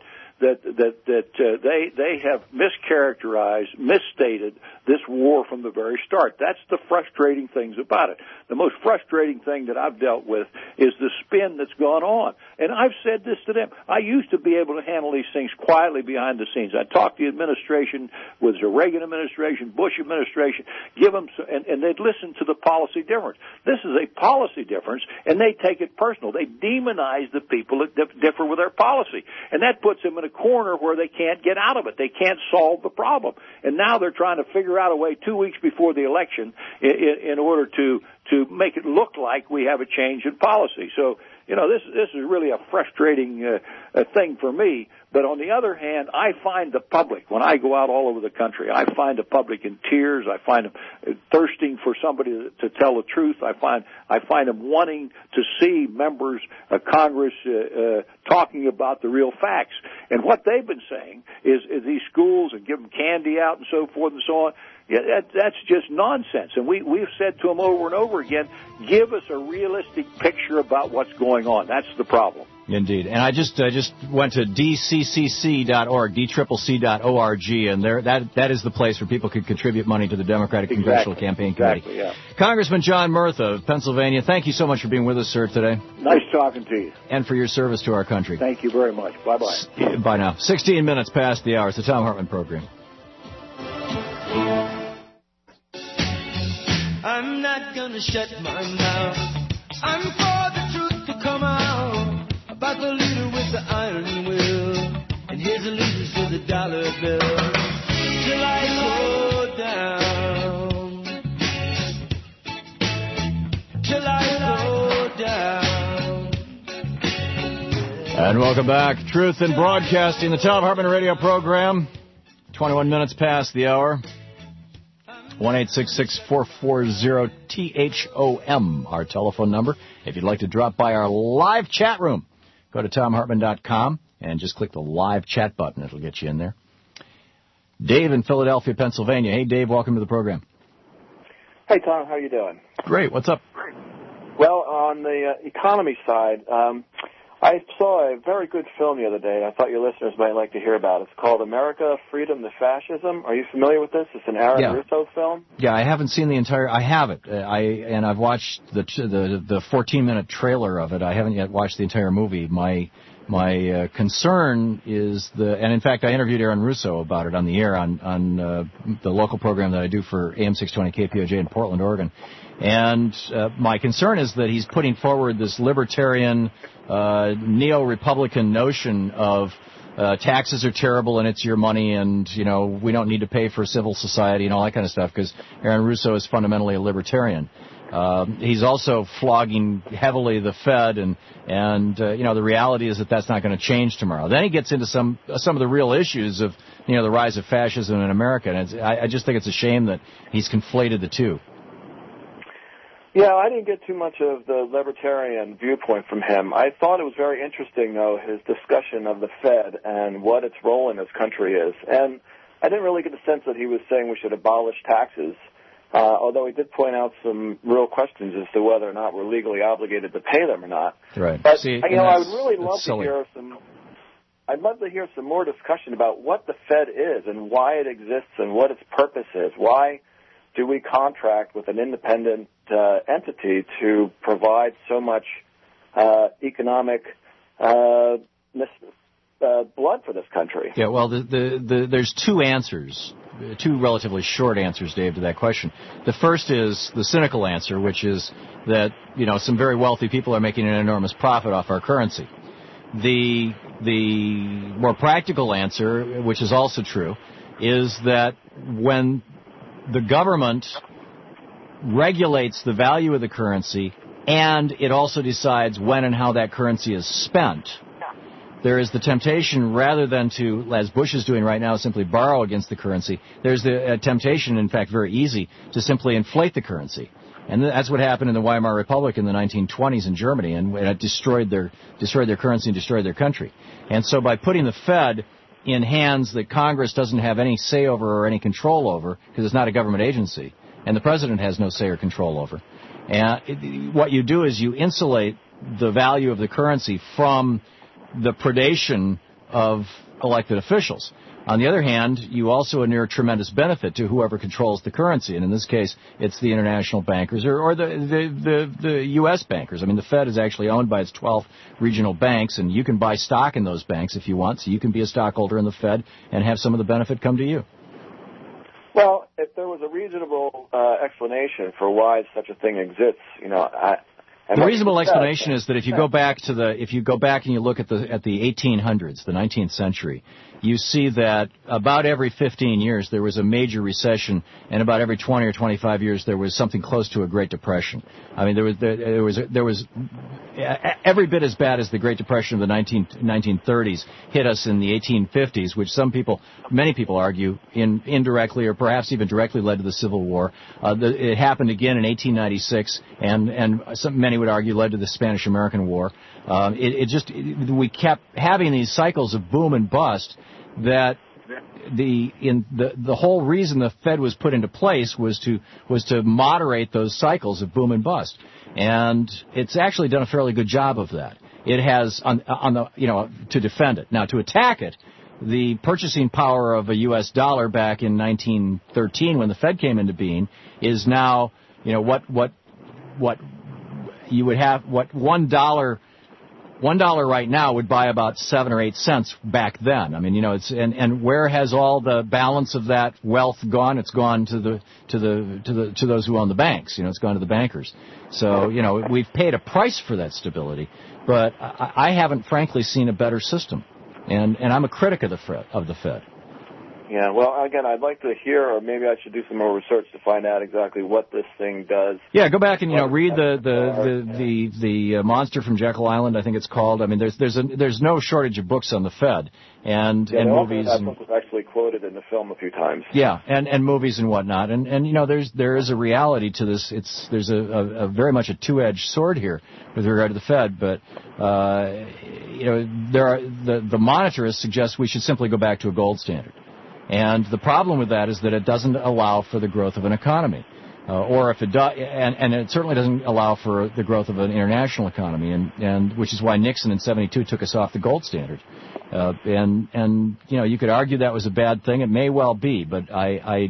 Speaker 10: they have mischaracterized, misstated this war from the very start. That's the frustrating things about it. The most frustrating thing that I've dealt with is the spin that's gone on. And I've said this to them. I used to be able to handle these things quietly behind the scenes. I talked to the administration, with the Reagan administration, Bush administration, give them, and they'd listen to the policy difference. This is a policy difference, and they take it personal. They demonize the people that differ with their policy. And that puts them in a corner where they can't get out of it. They can't solve the problem. And now they're trying to figure out a way 2 weeks before the election in order to make it look like we have a change in policy. So, this is really a frustrating thing for me. But on the other hand, I find the public, when I go out all over the country, I find the public in tears. I find them thirsting for somebody to tell the truth. I find them wanting to see members of Congress talking about the real facts. And what they've been saying is these schools and give them candy out and so forth and so on. Yeah, that's just nonsense. And we've said to them over and over again, give us a realistic picture about what's going on. That's the problem.
Speaker 2: Indeed. And I just went to dccc.org, dccc.org, and that is the place where people can contribute money to the Democratic Congressional Campaign Committee.
Speaker 10: Exactly, yeah.
Speaker 2: Congressman John Murtha of Pennsylvania, thank you so much for being with us, sir, today.
Speaker 10: Nice talking to you.
Speaker 2: And for your service to our country.
Speaker 10: Thank you very much. Bye-bye.
Speaker 2: Bye now. 16 minutes past the hour. It's the Thom Hartmann Program.
Speaker 11: I'm not gonna shut my mouth. I'm for the truth to come out about the leader with the iron will and his allegiance to the dollar bill. Till I go down. Till I go down.
Speaker 2: And welcome back. Truth in Broadcasting, the Thom Hartmann Radio Program. 21 minutes past the hour. 1-866-440-THOM, our telephone number. If you'd like to drop by our live chat room, go to TomHartmann.com and just click the live chat button. It'll get you in there. Dave in Philadelphia, Pennsylvania. Hey, Dave, welcome to the program.
Speaker 12: Hey, Tom, how you doing?
Speaker 2: Great. What's up?
Speaker 12: Well, on the economy side, I saw a very good film the other day, and I thought your listeners might like to hear about it. It's called America, Freedom to Fascism. Are you familiar with this? It's an Aaron Russo film.
Speaker 2: Yeah, I haven't seen the entire. I have it. I've watched the 14-minute trailer of it. I haven't yet watched the entire movie. My concern is and in fact, I interviewed Aaron Russo about it on the air on the local program that I do for AM 620 KPOJ in Portland, Oregon. And my concern is that he's putting forward this libertarian, neo-Republican notion of taxes are terrible and it's your money and, we don't need to pay for civil society and all that kind of stuff because Aaron Russo is fundamentally a libertarian. He's also flogging heavily the Fed, and the reality is that that's not going to change tomorrow. Then he gets into some of the real issues of the rise of fascism in America, and I just think it's a shame that he's conflated the two.
Speaker 12: Yeah, I didn't get too much of the libertarian viewpoint from him. I thought it was very interesting, though, his discussion of the Fed and what its role in this country is. And I didn't really get the sense that he was saying we should abolish taxes, although he did point out some real questions as to whether or not we're legally obligated to pay them or not.
Speaker 2: Right.
Speaker 12: But, I would really love to hear I'd love to hear some more discussion about what the Fed is and why it exists and what its purpose is. Why do we contract with an independent entity to provide so much economic blood for this country?
Speaker 2: Yeah, well, there's two relatively short answers, Dave, to that question. The first is the cynical answer, which is that some very wealthy people are making an enormous profit off our currency. The more practical answer, which is also true, is that when the government regulates the value of the currency and it also decides when and how that currency is spent, there is the temptation, rather than to, as Bush is doing right now, simply borrow against the currency, there's the temptation, in fact very easy, to simply inflate the currency. And that's what happened in the Weimar Republic in the 1920s in Germany, and it destroyed their currency and destroyed their country. And so by putting the Fed in hands that Congress doesn't have any say over or any control over, because it's not a government agency, and the president has no say or control over, and what you do is you insulate the value of the currency from the predation of elected officials. On the other hand, you also inure tremendous benefit to whoever controls the currency, and in this case, it's the international bankers or the U.S. bankers. I mean, the Fed is actually owned by its 12 regional banks, and you can buy stock in those banks if you want, so you can be a stockholder in the Fed and have some of the benefit come to you.
Speaker 12: Well, if there was a reasonable explanation for why such a thing exists,
Speaker 2: the reasonable explanation is that if you go back and you look at the 1800s, the 19th century, you see that about every 15 years there was a major recession, and about every 20 or 25 years there was something close to a Great Depression. I mean, there was every bit as bad as the Great Depression of the 1930s hit us in the 1850s, which many people argue indirectly or perhaps even directly led to the Civil War. It happened again in 1896, and many would argue led to the Spanish-American War. We kept having these cycles of boom and bust. That the whole reason the Fed was put into place was to moderate those cycles of boom and bust, and it's actually done a fairly good job of that. It has to defend it. Now, to attack it, the purchasing power of a U.S. dollar back in 1913, when the Fed came into being, is now what you would have, what $1 right now would buy about 7 or 8 cents back then. I mean, it's and where has all the balance of that wealth gone? It's gone to those who own the banks. It's gone to the bankers. So we've paid a price for that stability, but I haven't frankly seen a better system, and I'm a critic of the Fed.
Speaker 12: Yeah, well, again, I'd like to hear, or maybe I should do some more research to find out exactly what this thing does.
Speaker 2: Yeah, go back and read the Monster from Jekyll Island, I think it's called. I mean, there's no shortage of books on the Fed and movies.
Speaker 12: That book was actually quoted in the film a few times.
Speaker 2: Yeah, and movies and whatnot, and there is a reality to this. There's a very much a two-edged sword here with regard to the Fed, but the monetarists suggest we should simply go back to a gold standard. And the problem with that is that it doesn't allow for the growth of an economy, or if it does, and it certainly doesn't allow for the growth of an international economy, and which is why Nixon in '72 took us off the gold standard. And you could argue that was a bad thing. It may well be, but I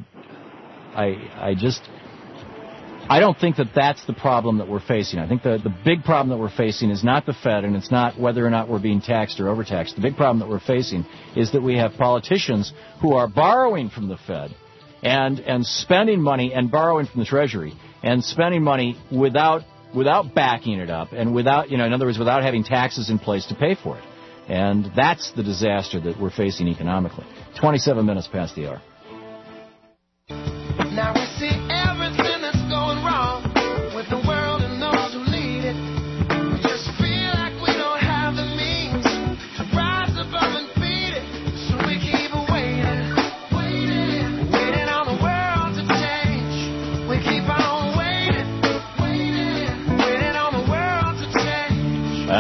Speaker 2: don't think that that's the problem that we're facing. I think the big problem that we're facing is not the Fed, and it's not whether or not we're being taxed or overtaxed. The big problem that we're facing is that we have politicians who are borrowing from the Fed and spending money and borrowing from the Treasury and spending money without backing it up and without, in other words, without having taxes in place to pay for it. And that's the disaster that we're facing economically. 27 minutes past the hour.
Speaker 11: Now we see everything that's going wrong with the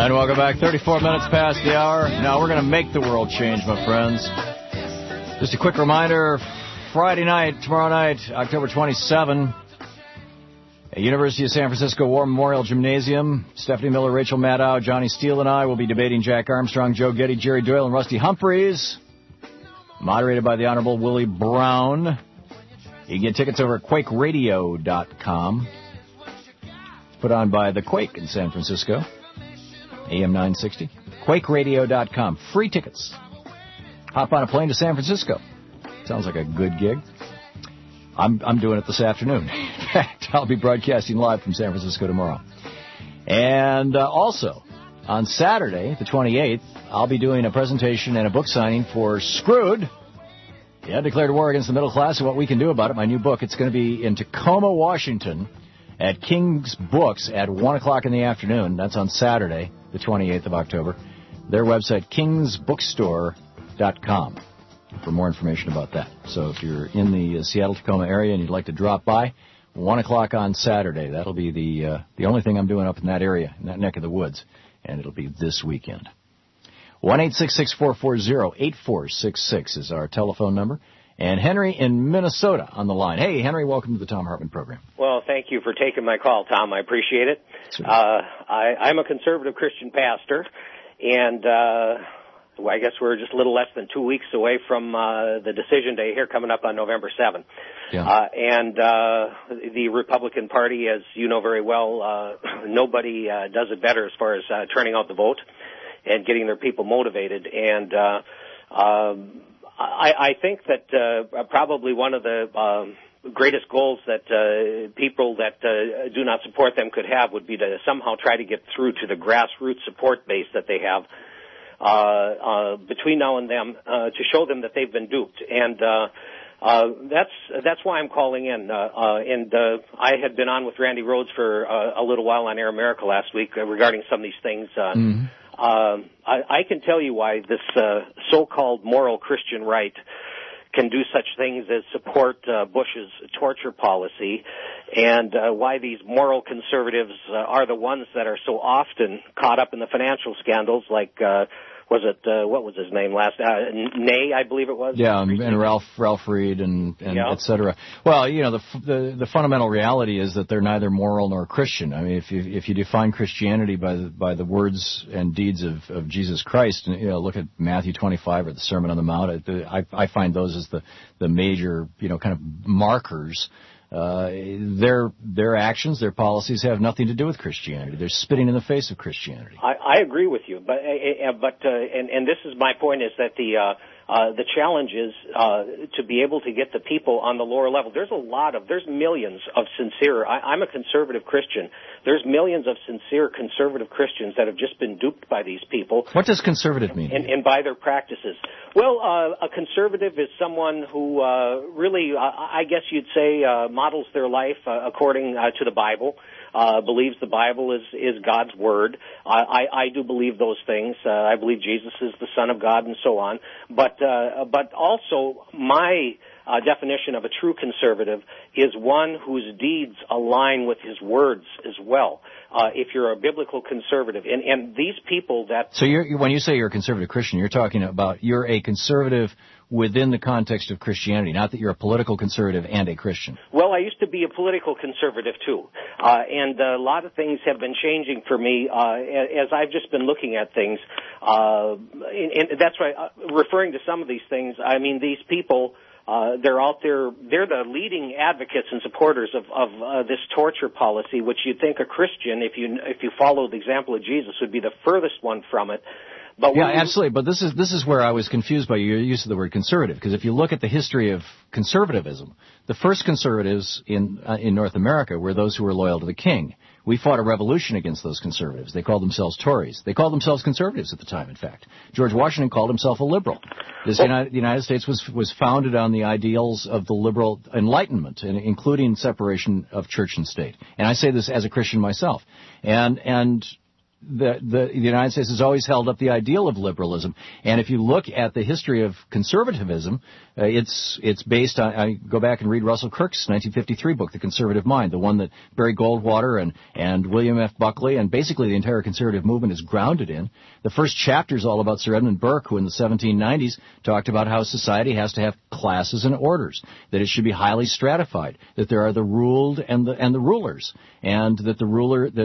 Speaker 2: And welcome back. 34 minutes past the hour. Now we're going to make the world change, my friends. Just a quick reminder, Friday night, tomorrow night, October 27, at University of San Francisco War Memorial Gymnasium, Stephanie Miller, Rachel Maddow, Johnny Steele, and I will be debating Jack Armstrong, Joe Getty, Jerry Doyle, and Rusty Humphreys. Moderated by the Honorable Willie Brown. You can get tickets over at QuakeRadio.com. Put on by the Quake in San Francisco. AM 960. QuakeRadio.com. Free tickets. Hop on a plane to San Francisco. Sounds like a good gig. I'm doing it this afternoon. In fact, I'll be broadcasting live from San Francisco tomorrow. And also, on Saturday, the 28th, I'll be doing a presentation and a book signing for Screwed. Yeah, Declared War Against the Middle Class and What We Can Do About It, my new book. It's going to be in Tacoma, Washington, at King's Books at 1 o'clock in the afternoon. That's on Saturday, the 28th of October. Their website, kingsbookstore.com, for more information about that. So if you're in the Seattle-Tacoma area and you'd like to drop by, 1 o'clock on Saturday. That'll be the only thing I'm doing up in that area, in that neck of the woods, and it'll be this weekend. 1-866-440-8466 is our telephone number. And Henry in Minnesota on the line. Hey, Henry, welcome to the Thom Hartmann program.
Speaker 13: Well, thank you for taking my call, Tom. I appreciate it. I'm a conservative Christian pastor, and I guess we're just a little less than 2 weeks away from the decision day here coming up on November 7th.
Speaker 2: Yeah.
Speaker 13: And the Republican Party, as you know very well, nobody does it better as far as turning out the vote and getting their people motivated. And I think that probably one of the greatest goals that people that do not support them could have would be to somehow try to get through to the grassroots support base that they have between now and then to show them that they've been duped. And that's why I'm calling in. And I had been on with Randy Rhodes for a little while on Air America last week regarding some of these things. I can tell you why this so-called moral Christian right can do such things as support Bush's torture policy, and why these moral conservatives are the ones that are so often caught up in the financial scandals, like what was his name last? Ney, I believe it was.
Speaker 2: Yeah, and Ralph Reed and yeah, et cetera. Well, you know, the fundamental reality is that they're neither moral nor Christian. I mean, if you define Christianity by the words and deeds of Jesus Christ, and, you know, look at Matthew 25 or the Sermon on the Mount, I find those as the major, you know, kind of markers. Their actions, their policies have nothing to do with Christianity. They're spitting in the face of Christianity.
Speaker 13: I agree with you, but this is my point, is that the challenge is to be able to get the people on the lower level. There's millions of sincere. I'm a conservative Christian. There's millions of sincere conservative Christians that have just been duped by these people.
Speaker 2: What does conservative mean?
Speaker 13: And by their practices. Well, a conservative is someone who really, I guess you'd say, models their life according to the Bible. Believes the Bible is God's Word. I do believe those things. I believe Jesus is the Son of God and so on. But also my definition of a true conservative is one whose deeds align with his words as well. If you're a biblical conservative, and these people that...
Speaker 2: So when you say you're a conservative Christian, you're talking about you're a conservative within the context of Christianity, not that you're a political conservative and a Christian.
Speaker 13: Well, I used to be a political conservative, too. And a lot of things have been changing for me as I've just been looking at things. And that's right, referring to some of these things, I mean, these people... they're out there. They're the leading advocates and supporters of this torture policy, which you'd think a Christian, if you follow the example of Jesus, would be the furthest one from it. But
Speaker 2: yeah, absolutely. But this is where I was confused by your use of the word conservative, because if you look at the history of conservatism, the first conservatives in North America were those who were loyal to the king. We fought a revolution against those conservatives. They called themselves Tories. They called themselves conservatives at the time, in fact. George Washington called himself a liberal. The United States was founded on the ideals of the liberal Enlightenment, including separation of church and state. And I say this as a Christian myself. And the United States has always held up the ideal of liberalism. And if you look at the history of conservatism, it's based on, I go back and read Russell Kirk's 1953 book, The Conservative Mind, the one that Barry Goldwater and William F. Buckley and basically the entire conservative movement is grounded in. The first chapter is all about Sir Edmund Burke, who in the 1790s talked about how society has to have classes and orders, that it should be highly stratified, that there are the ruled and the rulers, and that the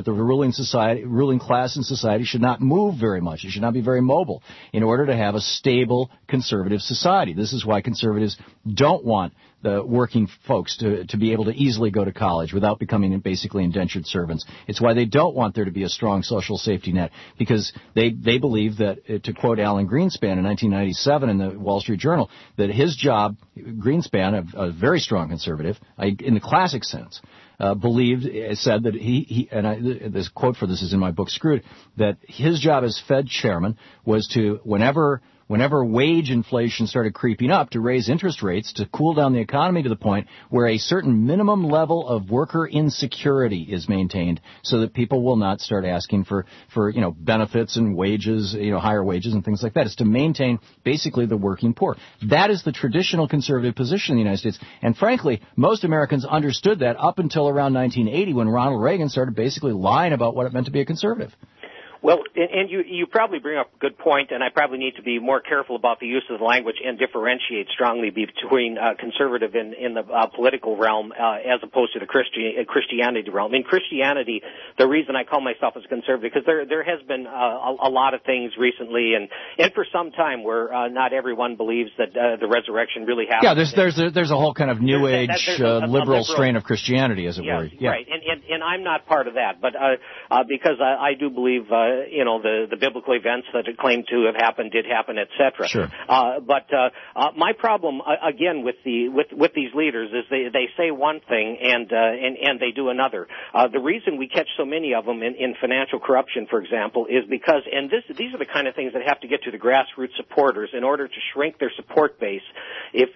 Speaker 2: ruling class in society should not move very much. It should not be very mobile in order to have a stable conservative society. This is why conservatives don't want the working folks to be able to easily go to college without becoming basically indentured servants. It's why they don't want there to be a strong social safety net, because they believe that, to quote Alan Greenspan in 1997 in the Wall Street Journal, that his job, Greenspan, a very strong conservative, in the classic sense, said that this quote for this is in my book, Screwed, that his job as Fed chairman was to, whenever wage inflation started creeping up, to raise interest rates to cool down the economy to the point where a certain minimum level of worker insecurity is maintained, so that people will not start asking for benefits and wages, higher wages and things like that. It's to maintain basically the working poor. That is the traditional conservative position in the United States. And frankly, most Americans understood that up until around 1980, when Ronald Reagan started basically lying about what it meant to be a conservative.
Speaker 13: Well, and you probably bring up a good point, and I probably need to be more careful about the use of the language and differentiate strongly between conservative in the political realm as opposed to the Christianity realm. In Christianity, the reason I call myself as conservative, because there has been a lot of things recently, and for some time where not everyone believes that the resurrection really happened.
Speaker 2: Yeah, there's a whole kind of new age liberal strain of Christianity, as it were.
Speaker 13: Yeah, right, and I'm not part of that, but because I do believe. The biblical events that it claimed to have happened did happen, etc.
Speaker 2: Sure.
Speaker 13: But my problem again with these leaders is they say one thing and they do another. The reason we catch so many of them in financial corruption, for example, is because these are the kind of things that have to get to the grassroots supporters in order to shrink their support base if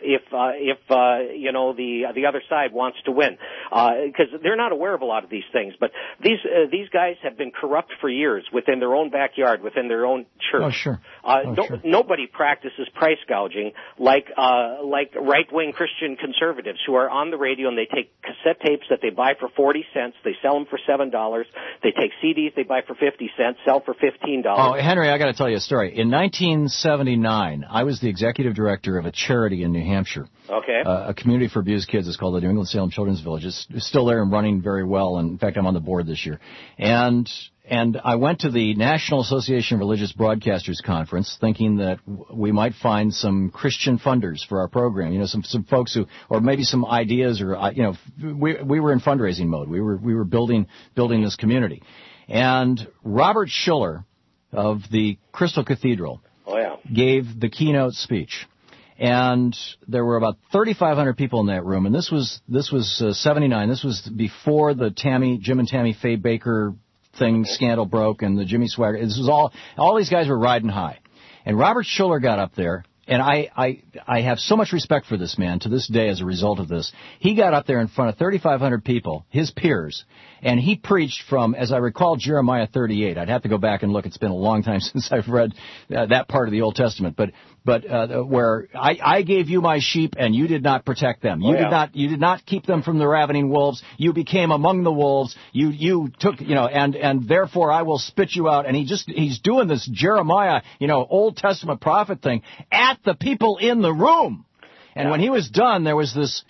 Speaker 13: the other side wants to win, because they're not aware of a lot of these things. But these guys have been corrupt for years within their own backyard, within their own church.
Speaker 2: Oh, sure.
Speaker 13: Sure. Nobody practices price gouging like right-wing Christian conservatives who are on the radio and they take cassette tapes that they buy for 40 cents, they sell them for $7. They take CDs they buy for 50 cents, sell for $15.
Speaker 2: Oh, Henry, I got to tell you a story. In 1979, I was the executive director of a charity in New Hampshire.
Speaker 13: Okay.
Speaker 2: A community for abused kids. It's called the New England Salem Children's Village. It's still there and running very well. And in fact, I'm on the board this year. And I went to the National Association of Religious Broadcasters conference thinking that we might find some Christian funders for our program, some folks who, or maybe some ideas, or, we were in fundraising mode. We were building this community. And Robert Schuller of the Crystal Cathedral gave the keynote speech. And there were about 3,500 people in that room. And this was 79. This was before the Jim and Tammy Faye Baker scandal broke, and the Jimmy Swagger. This was all these guys were riding high. And Robert Schuller got up there, and I have so much respect for this man to this day as a result of this. He got up there in front of 3,500 people, his peers, and he preached from, as I recall, Jeremiah 38. I'd have to go back and look. It's been a long time since I've read that part of the Old Testament. But where I gave you my sheep and you did not protect them. You did not keep them from the ravening wolves. You became among the wolves. You took, and therefore I will spit you out. And he's doing this Jeremiah, Old Testament prophet thing at the people in the room. And when he was done, there was this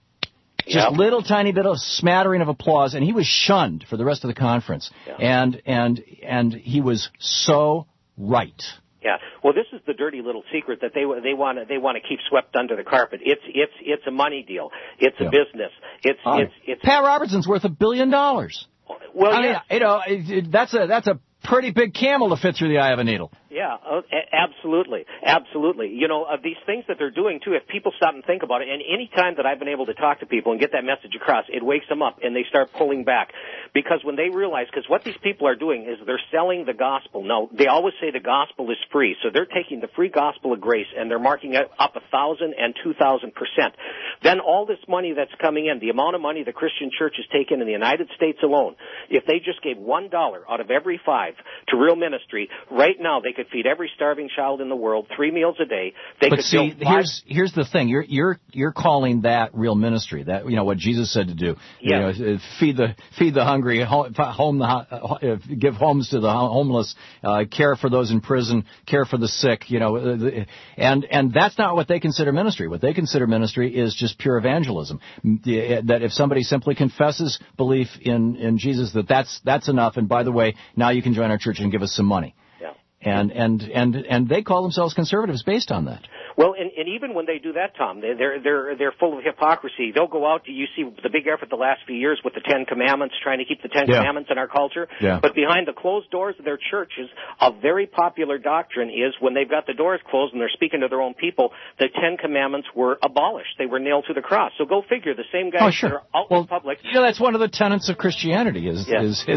Speaker 2: just little tiny bit of smattering of applause, and he was shunned for the rest of the conference. Yeah. And he was so right.
Speaker 13: Yeah. Well, this is the dirty little secret that they want to keep swept under the carpet. It's a money deal. It's a business. It's
Speaker 2: Pat Robertson's worth $1 billion.
Speaker 13: Well,
Speaker 2: that's a pretty big camel to fit through the eye of a needle.
Speaker 13: Yeah, absolutely. These things that they're doing, too, if people stop and think about it, and any time that I've been able to talk to people and get that message across, it wakes them up and they start pulling back. Because when they realize, because what these people are doing is they're selling the gospel. Now, they always say the gospel is free, so they're taking the free gospel of grace and they're marking it up 1,000 and 2,000%. Then all this money that's coming in, the amount of money the Christian church has taken in the United States alone, if they just gave $1 out of every 5 to real ministry, right now they could feed every starving child in the world 3 meals a day. They
Speaker 2: but
Speaker 13: could
Speaker 2: see, here's the thing. You're calling that real ministry. That what Jesus said to do.
Speaker 13: Yeah.
Speaker 2: Feed the hungry, give homes to the homeless, care for those in prison, care for the sick. And that's not what they consider ministry. What they consider ministry is just pure evangelism. That if somebody simply confesses belief in Jesus, that's enough. And by the way, now you can join our church and give us some money.
Speaker 13: Yeah.
Speaker 2: And they call themselves conservatives based on that.
Speaker 13: Well, and even when they do that, Tom, they're full of hypocrisy. They'll go out. You see the big effort the last few years with the Ten Commandments, trying to keep the Ten Commandments in our culture.
Speaker 2: Yeah.
Speaker 13: But behind the closed doors of their churches, a very popular doctrine is when they've got the doors closed and they're speaking to their own people, the Ten Commandments were abolished. They were nailed to the cross. So go figure. The same guys that are out in public.
Speaker 2: That's one of the tenets of Christianity is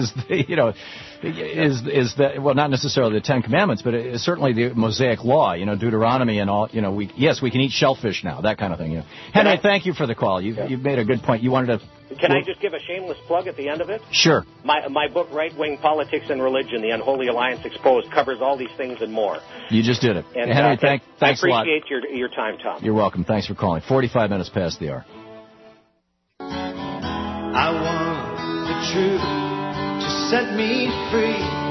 Speaker 2: that, well, not necessarily the Ten Commandments, but it's certainly the Mosaic Law, Deuteronomy and all, we can eat shellfish now, that kind of thing. Henry, thank you for the call. You've made a good point. You wanted to...
Speaker 13: Can I just give a shameless plug at the end of it?
Speaker 2: Sure.
Speaker 13: My book, Right-Wing Politics and Religion, The Unholy Alliance Exposed, covers all these things and more.
Speaker 2: You just did it.
Speaker 13: And
Speaker 2: Henry, thanks a lot.
Speaker 13: I appreciate your time, Tom.
Speaker 2: You're welcome. Thanks for calling. 45 minutes past the hour.
Speaker 11: I want the truth to set me free.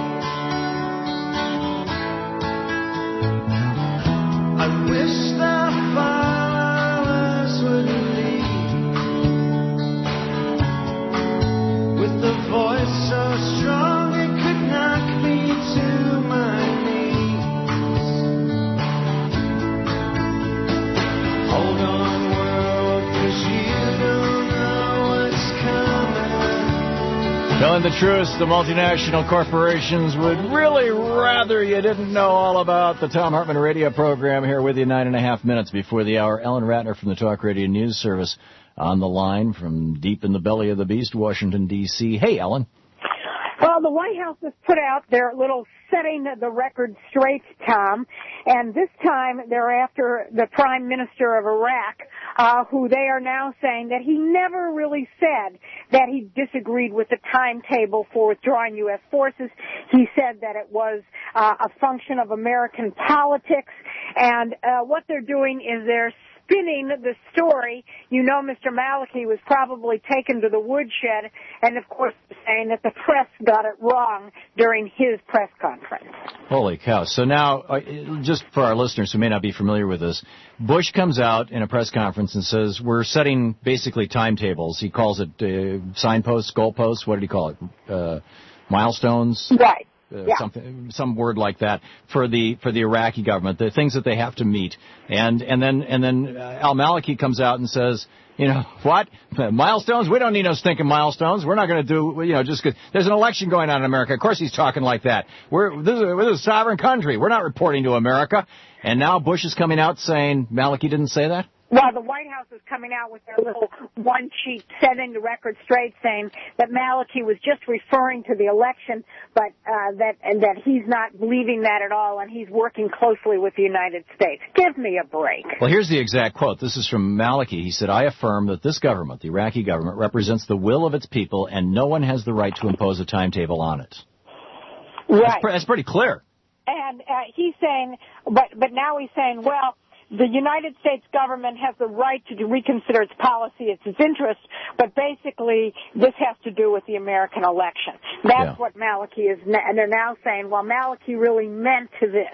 Speaker 11: I wish the flowers would leave with a voice so strong it could knock me to my knees. Hold on, world, 'cause you don't know what's coming.
Speaker 2: Telling the truth, the multinational corporations would really rather you didn't know all about the Thom Hartmann radio program. Here with you 9.5 minutes before the hour. Ellen Ratner from the Talk Radio News Service on the line from deep in the belly of the beast, Washington, D.C. Hey, Ellen.
Speaker 14: Well, the White House has put out their little setting the record straight, Tom, and this time they're after the Prime Minister of Iraq, who they are now saying that he never really said that he disagreed with the timetable for withdrawing U.S. forces. He said that it was a function of American politics, and what they're doing is they're spinning the story. Mr. Maliki was probably taken to the woodshed, and of course saying that the press got it wrong during his press conference.
Speaker 2: Holy cow. So now, just for our listeners who may not be familiar with this, Bush comes out in a press conference and says, we're setting basically timetables. He calls it signposts, goalposts, what did he call it? Milestones?
Speaker 14: Right.
Speaker 2: Some word like that for the Iraqi government, the things that they have to meet, and then Al Maliki comes out and says, what milestones? We don't need no stinking milestones. We're not going to do just because there's an election going on in America. Of course he's talking like that. This is a sovereign country. We're not reporting to America. And now Bush is coming out saying Maliki didn't say that.
Speaker 14: Well, the White House is coming out with their little one-sheet setting the record straight saying that Maliki was just referring to the election, but that he's not believing that at all, and he's working closely with the United States. Give me a break.
Speaker 2: Well, here's the exact quote. This is from Maliki. He said, I affirm that this government, the Iraqi government, represents the will of its people, and no one has the right to impose a timetable on it.
Speaker 14: Right.
Speaker 2: That's pretty clear.
Speaker 14: And he's saying, but now he's saying, well, the United States government has the right to reconsider its policy, its interest, but basically this has to do with the American election. That's what Maliki is, and they're now saying, well, Maliki really meant to this.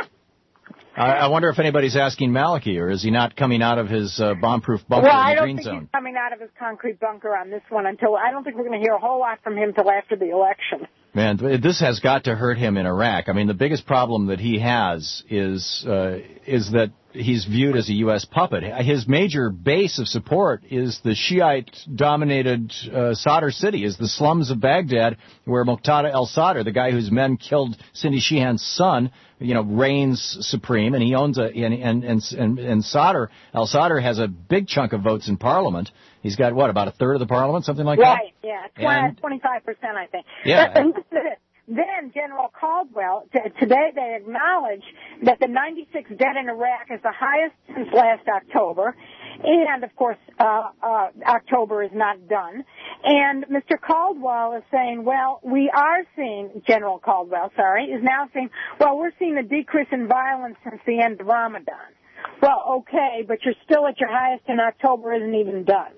Speaker 2: I wonder if anybody's asking Maliki, or is he not coming out of his bomb-proof bunker in the green zone?
Speaker 14: Well, I don't think he's coming out of his concrete bunker on this one I don't think we're going to hear a whole lot from him till after the election.
Speaker 2: Man, this has got to hurt him in Iraq. I mean, the biggest problem that he has is that he's viewed as a U.S. puppet. His major base of support is the Shiite-dominated Sadr city, is the slums of Baghdad, where Muqtada al-Sadr, the guy whose men killed Cindy Sheehan's son, reigns supreme, and he owns and Sadr al-Sadr has a big chunk of votes in Parliament. He's got, what, about a third of the parliament, something like
Speaker 14: right,
Speaker 2: that?
Speaker 14: Right, yeah, 25%, I think.
Speaker 2: Yeah.
Speaker 14: Then General Caldwell, today they acknowledged that the 96 dead in Iraq is the highest since last October. And, of course, October is not done. And Mr. Caldwell is saying, well, we are seeing, General Caldwell, is now saying, well, we're seeing a decrease in violence since the end of Ramadan. Well, okay, but you're still at your highest and October isn't even done.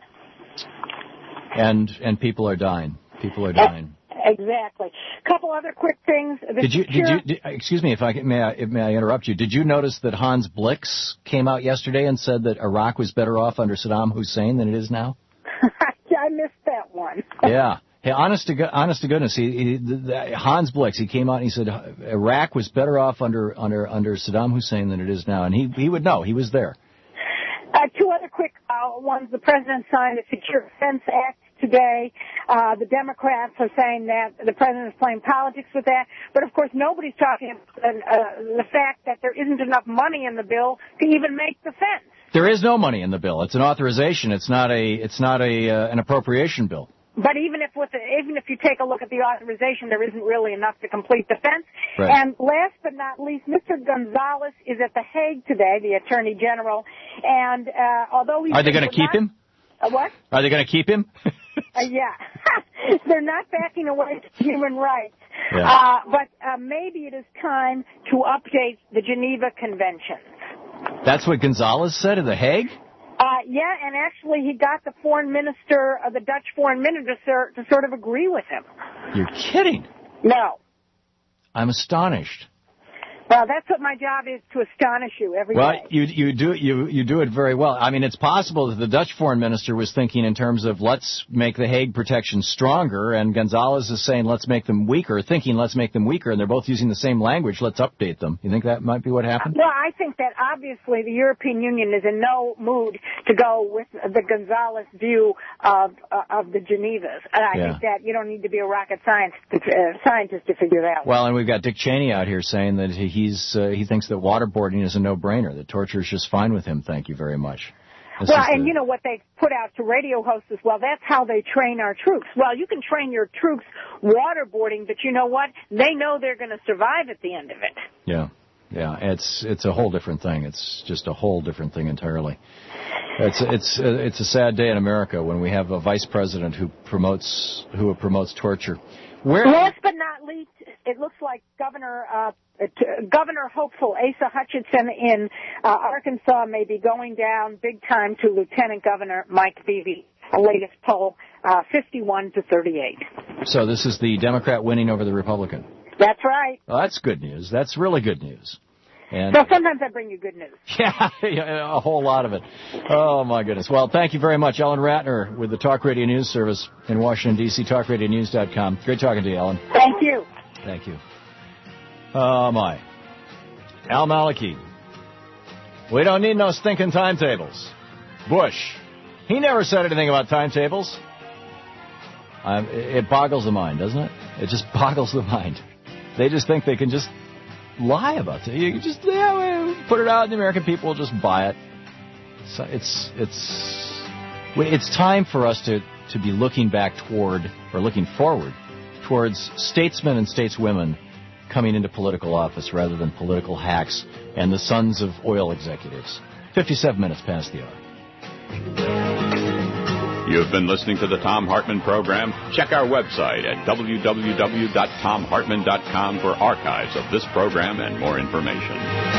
Speaker 2: And people are dying. People are dying.
Speaker 14: Exactly. A couple other quick things.
Speaker 2: Excuse me, may I interrupt you? Did you notice that Hans Blix came out yesterday and said that Iraq was better off under Saddam Hussein than it is now?
Speaker 14: I missed that one.
Speaker 2: Yeah. Hey, honest to goodness, Hans Blix, he came out and he said Iraq was better off under Saddam Hussein than it is now, and he would know. He was there.
Speaker 14: Two other quick ones. The president signed a Secure Fence Act today. The Democrats are saying that the president is playing politics with that. But, of course, nobody's talking about the fact that there isn't enough money in the bill to even make the fence.
Speaker 2: There is no money in the bill. It's an authorization. It's not an appropriation bill.
Speaker 14: But even if you take a look at the authorization, there isn't really enough to complete the fence.
Speaker 2: Right.
Speaker 14: And last but not least, Mr. Gonzalez is at The Hague today, the Attorney General. And although
Speaker 2: are they going to keep him?
Speaker 14: What?
Speaker 2: Are they going to keep him?
Speaker 14: Yeah. They're not backing away from human rights.
Speaker 2: Yeah.
Speaker 14: But maybe it is time to update the Geneva Convention.
Speaker 2: That's what Gonzalez said at The Hague?
Speaker 14: Yeah, and actually he got the the Dutch foreign minister to sort of agree with him.
Speaker 2: You're kidding.
Speaker 14: No.
Speaker 2: I'm astonished.
Speaker 14: Well, that's what my job is, to astonish you every day.
Speaker 2: Well, you do it very well. I mean, it's possible that the Dutch foreign minister was thinking in terms of let's make the Hague protections stronger, and Gonzalez is saying let's make them weaker, thinking let's make them weaker, and they're both using the same language, let's update them. You think that might be what happened?
Speaker 14: Well, I think that obviously the European Union is in no mood to go with the Gonzalez view of the Genevas. And I think that you don't need to be a rocket scientist to figure that out.
Speaker 2: Well, and we've got Dick Cheney out here saying that he thinks that waterboarding is a no-brainer, that torture is just fine with him. Thank you very much.
Speaker 14: You know what they put out to radio hosts as well, that's how they train our troops. Well, you can train your troops waterboarding, but you know what? They know they're going to survive at the end of it.
Speaker 2: Yeah, it's a whole different thing. It's just a whole different thing entirely. It's a sad day in America when we have a vice president who promotes torture.
Speaker 14: Last but not least, it looks like Governor hopeful Asa Hutchinson in Arkansas may be going down big time to Lieutenant Governor Mike Beebe. The latest poll, 51-38.
Speaker 2: So this is the Democrat winning over the Republican.
Speaker 14: That's right.
Speaker 2: Well, that's good news. That's really good news. And
Speaker 14: so sometimes I bring you good news.
Speaker 2: Yeah, a whole lot of it. Oh, my goodness. Well, thank you very much. Ellen Ratner with the Talk Radio News Service in Washington, D.C., talkradionews.com. Great talking to you, Ellen.
Speaker 14: Thank you.
Speaker 2: Thank you. Oh, my. Al Maliki. We don't need no stinking timetables. Bush. He never said anything about timetables. It boggles the mind, doesn't it? It just boggles the mind. They just think they can just lie about it. You just put it out, and the American people will just buy it. So it's time for us to be looking forward towards statesmen and stateswomen coming into political office rather than political hacks and the sons of oil executives. 57 minutes past the hour.
Speaker 1: You've been listening to the Thom Hartmann program. Check our website at www.thomhartmann.com for archives of this program and more information.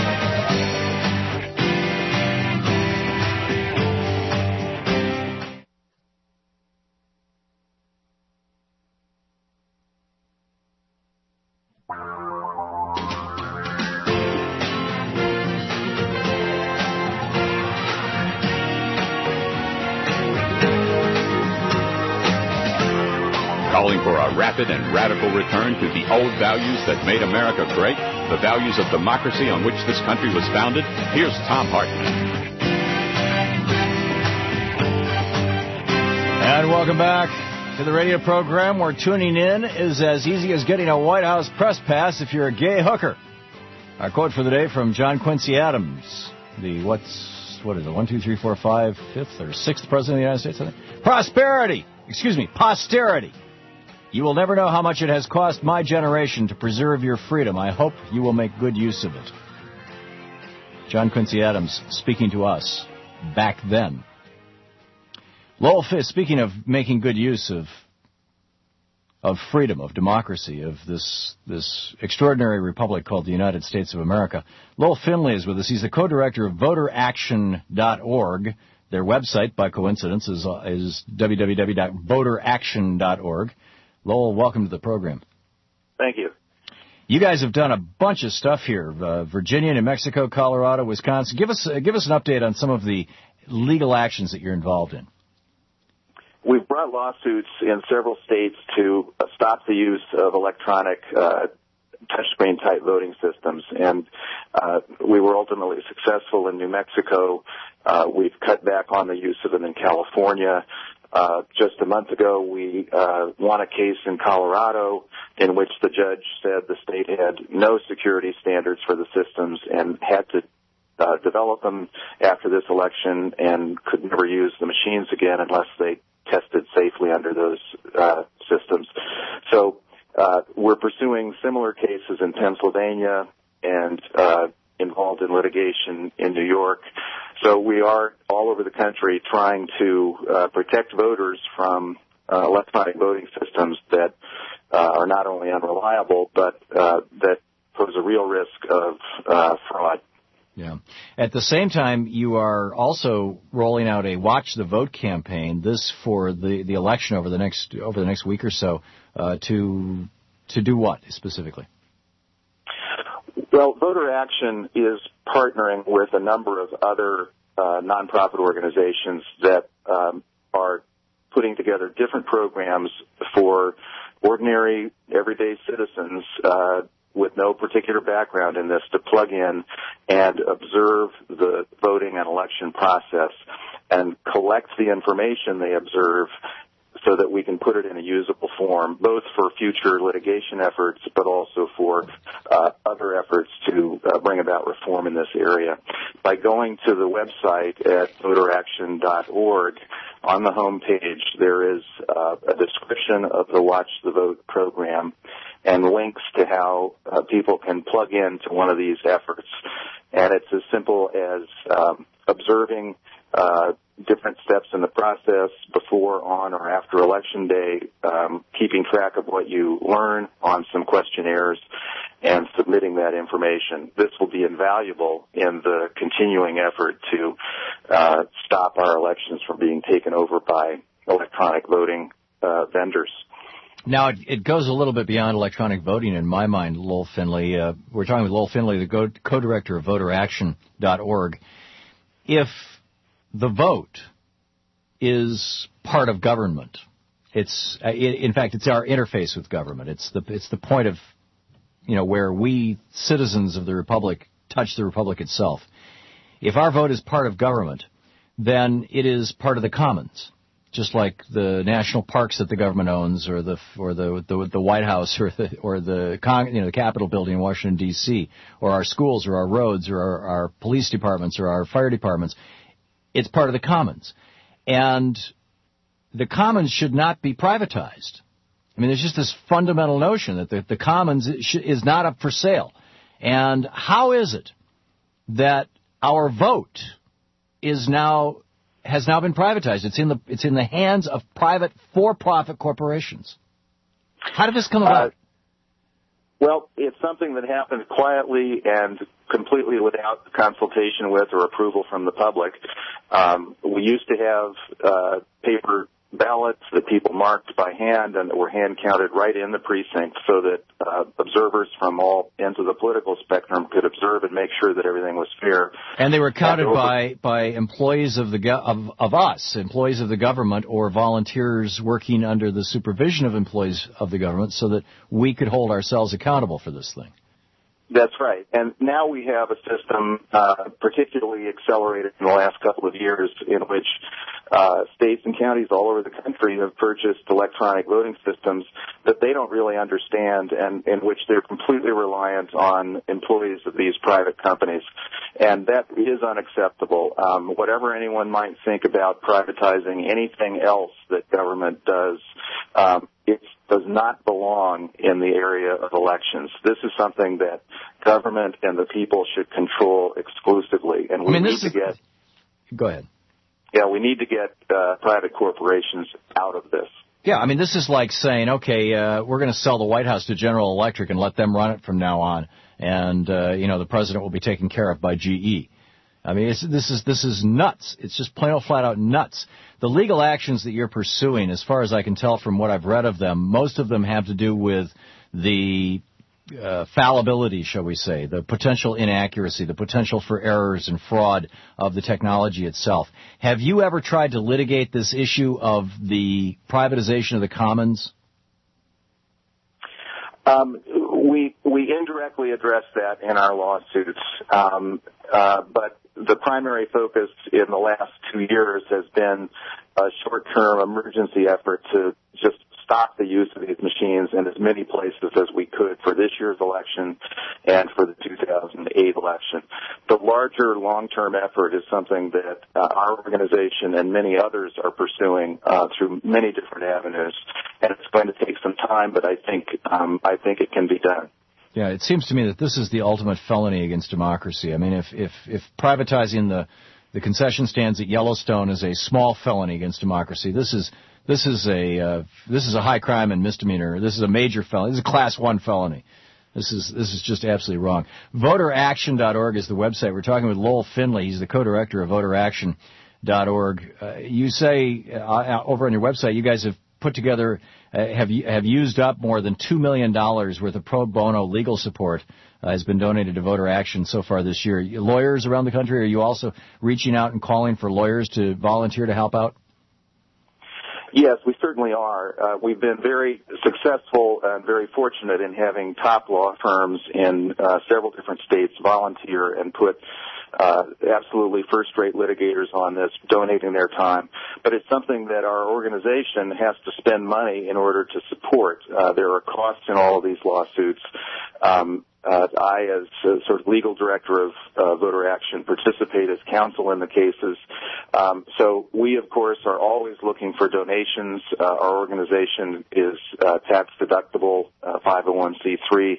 Speaker 1: Calling for a rapid and radical return to the old values that made America great, the values of democracy on which this country was founded, here's Thom Hartmann.
Speaker 2: And welcome back to the radio program where tuning in is as easy as getting a White House press pass if you're a gay hooker. Our quote for the day from John Quincy Adams, the what's what is it, 1, 2, 3, 4, 5, 5th or 6th President of the United States, I think. Posterity. You will never know how much it has cost my generation to preserve your freedom. I hope you will make good use of it. John Quincy Adams speaking to us back then. Lowell Fisk, speaking of making good use of freedom, of democracy, of this extraordinary republic called the United States of America. Lowell Finley is with us. He's the co-director of VoterAction.org. Their website, by coincidence, is www.voteraction.org. Lowell, welcome to the program.
Speaker 15: Thank you.
Speaker 2: You guys have done a bunch of stuff here, Virginia, New Mexico, Colorado, Wisconsin. Give us an update on some of the legal actions that you're involved in.
Speaker 15: We've brought lawsuits in several states to stop the use of electronic touchscreen type voting systems, and we were ultimately successful in New Mexico. We've cut back on the use of them in California. Just a month ago, we won a case in Colorado in which the judge said the state had no security standards for the systems and had to develop them after this election and could never use the machines again unless they tested safely under those systems. So we're pursuing similar cases in Pennsylvania and involved in litigation in New York. So we are all over the country trying to protect voters from electronic voting systems that are not only unreliable, but that pose a real risk of fraud.
Speaker 2: Yeah. At the same time, you are also rolling out a Watch the Vote campaign. This for the election over the next week or so. To do what specifically?
Speaker 15: Well, Voter Action is partnering with a number of other nonprofit organizations that are putting together different programs for ordinary, everyday citizens with no particular background in this to plug in and observe the voting and election process and collect the information they observe so that we can put it in a usable form, both for future litigation efforts, but also for other efforts to bring about reform in this area. By going to the website at voteraction.org, on the home page there is a description of the Watch the Vote program and links to how people can plug into one of these efforts. And it's as simple as observing different steps in the process before, on, or after Election Day, keeping track of what you learn on some questionnaires, and submitting that information. This will be invaluable in the continuing effort to stop our elections from being taken over by electronic voting vendors.
Speaker 2: Now, it goes a little bit beyond electronic voting in my mind, Lowell Finley. We're talking with Lowell Finley, the co-director of VoterAction.org. If the vote is part of government, in fact, it's our interface with government. It's the point of, where we, citizens of the Republic, touch the Republic itself. If our vote is part of government, then it is part of the commons. Just like the national parks that the government owns, or the White House, or the Capitol building in Washington D.C., or our schools, or our roads, or our police departments, or our fire departments, it's part of the commons, and the commons should not be privatized. I mean, there's just this fundamental notion that the commons is not up for sale. And how is it that our vote has now been privatized? It's in the hands of private for-profit corporations. How did this come about?
Speaker 15: Well, it's something that happened quietly and completely without consultation with or approval from the public. We used to have paper ballots that people marked by hand and that were hand counted right in the precinct so that observers from all ends of the political spectrum could observe and make sure that everything was fair.
Speaker 2: And they were counted by employees of us, employees of the government, or volunteers working under the supervision of employees of the government, so that we could hold ourselves accountable for this thing.
Speaker 15: That's right. And now we have a system particularly accelerated in the last couple of years in which states and counties all over the country have purchased electronic voting systems that they don't really understand and in which they're completely reliant on employees of these private companies. And that is unacceptable. Whatever anyone might think about privatizing anything else that government does, it does not belong in the area of elections. This is something that government and the people should control exclusively. And we need to get...
Speaker 2: Go ahead.
Speaker 15: Yeah, we need to get private corporations out of this.
Speaker 2: Yeah, I mean, this is like saying, okay, we're going to sell the White House to General Electric and let them run it from now on, and the president will be taken care of by GE. I mean, this is nuts. It's just plain old flat out nuts. The legal actions that you're pursuing, as far as I can tell from what I've read of them, most of them have to do with the fallibility, shall we say, the potential inaccuracy, the potential for errors and fraud of the technology itself. Have you ever tried to litigate this issue of the privatization of the commons?
Speaker 15: We indirectly address that in our lawsuits, but the primary focus in the last 2 years has been a short-term emergency effort to just stop the use of these machines in as many places as we could for this year's election and for the 2008 election. The larger long-term effort is something that our organization and many others are pursuing through many different avenues, and it's going to take some time, but I think it can be done.
Speaker 2: Yeah, it seems to me that this is the ultimate felony against democracy. I mean, if privatizing the concession stands at Yellowstone is a small felony against democracy, this is a high crime and misdemeanor. This is a major felony. This is a Class 1 felony. This is just absolutely wrong. VoterAction.org is the website. We're talking with Lowell Finley. He's the co-director of VoterAction.org. You say over on your website, you guys have put together, have used up more than $2 million worth of pro bono legal support has been donated to Voter Action so far this year. Lawyers around the country, are you also reaching out and calling for lawyers to volunteer to help out?
Speaker 15: Yes, we certainly are. We've been very successful and very fortunate in having top law firms in several different states volunteer and put absolutely first-rate litigators on this, donating their time. But it's something that our organization has to spend money in order to support. There are costs in all of these lawsuits. I, as sort of legal director of Voter Action, participate as counsel in the cases. So we, of course, are always looking for donations. Our organization is tax-deductible, 501c3.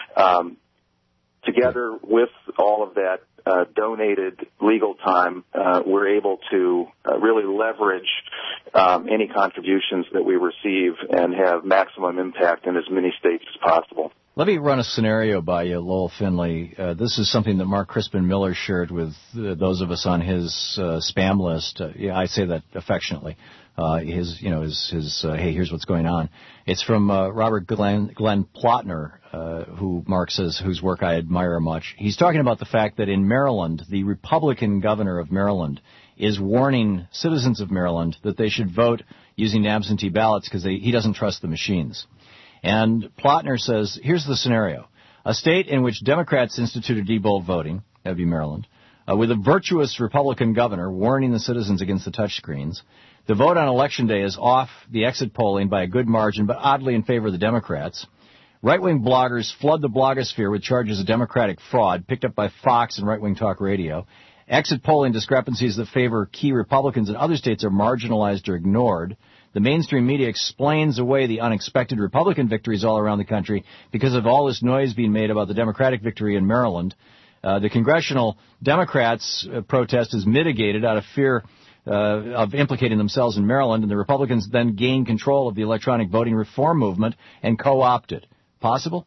Speaker 15: Together with all of that donated legal time, we're able to really leverage any contributions that we receive and have maximum impact in as many states as possible.
Speaker 2: Let me run a scenario by you, Lowell Finley. This is something that Mark Crispin Miller shared with those of us on his spam list. I say that affectionately. Hey, here's what's going on. It's from Robert Glenn Plotner, who Mark says, whose work I admire much. He's talking about the fact that in Maryland, the Republican governor of Maryland is warning citizens of Maryland that they should vote using absentee ballots because he doesn't trust the machines. And Plotner says, here's the scenario. A state in which Democrats instituted deed-poll voting, that would be Maryland, with a virtuous Republican governor warning the citizens against the touchscreens. The vote on Election Day is off the exit polling by a good margin, but oddly in favor of the Democrats. Right-wing bloggers flood the blogosphere with charges of Democratic fraud picked up by Fox and right-wing talk radio. Exit polling discrepancies that favor key Republicans in other states are marginalized or ignored. The mainstream media explains away the unexpected Republican victories all around the country because of all this noise being made about the Democratic victory in Maryland. The congressional Democrats' protest is mitigated out of fear of implicating themselves in Maryland, and the Republicans then gain control of the electronic voting reform movement and co-opt it. Possible?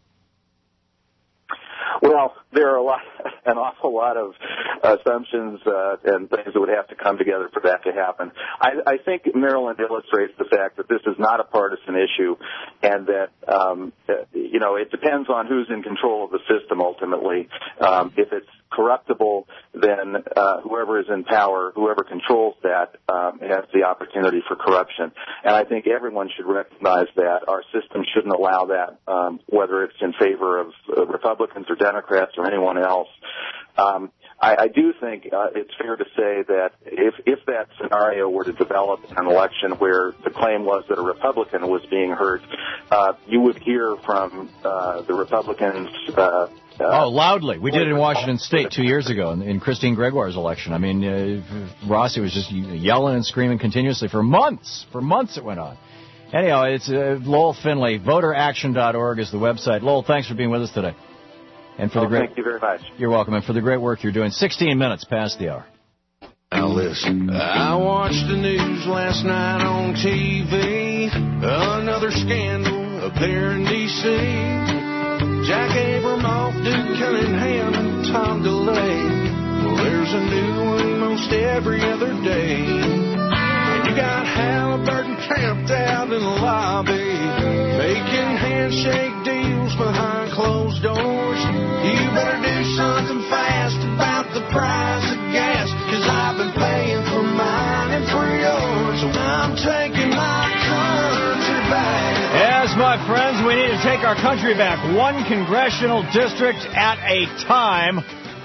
Speaker 15: Well, there are an awful lot of assumptions and things that would have to come together for that to happen. I think Maryland illustrates the fact that this is not a partisan issue, and that it depends on who's in control of the system ultimately. If it's corruptible, then whoever is in power, whoever controls that, has the opportunity for corruption. And I think everyone should recognize that. Our system shouldn't allow that, whether it's in favor of Republicans or Democrats or anyone else. I do think it's fair to say that if that scenario were to develop in an election where the claim was that a Republican was being hurt, you would hear from the Republicans.
Speaker 2: Loudly. We did it in Washington State 2 years ago in Christine Gregoire's election. I mean, Rossi was just yelling and screaming continuously for months. For months it went on. Anyhow, it's Lowell Finley. VoterAction.org is the website. Lowell, thanks for being with us today. And for
Speaker 15: thank you very much.
Speaker 2: You're welcome. And for the great work you're doing. 16 minutes past the hour.
Speaker 11: Now listen. I watched the news last night on TV. Another scandal up there in D.C. Jack Abramoff, Duke Cunningham, and Tom DeLay. Well, there's a new one most every other day. And you got Halliburton camped out in the lobby, making handshake deals behind closed doors. You better do something fast about the price of gas, 'cause I've been paying for mine and for yours. So I'm taking my country back.
Speaker 2: Yes, my friends, we need to take our country back, one congressional district at a time.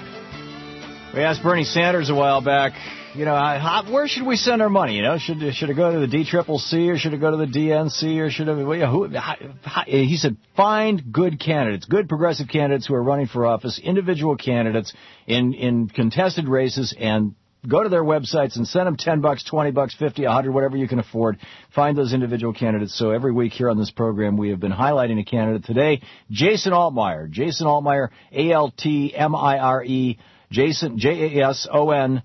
Speaker 2: We asked Bernie Sanders a while back, where should we send our money? Should it go to the DCCC or should it go to the DNC or should it? He said, find good candidates, good progressive candidates who are running for office, individual candidates in contested races, and go to their websites and send them $10, $20, $50, $100, whatever you can afford. Find those individual candidates. So every week here on this program, we have been highlighting a candidate. Today, Jason Altmaier. Jason Altmaier, ALTMIRE, Jason, JASON,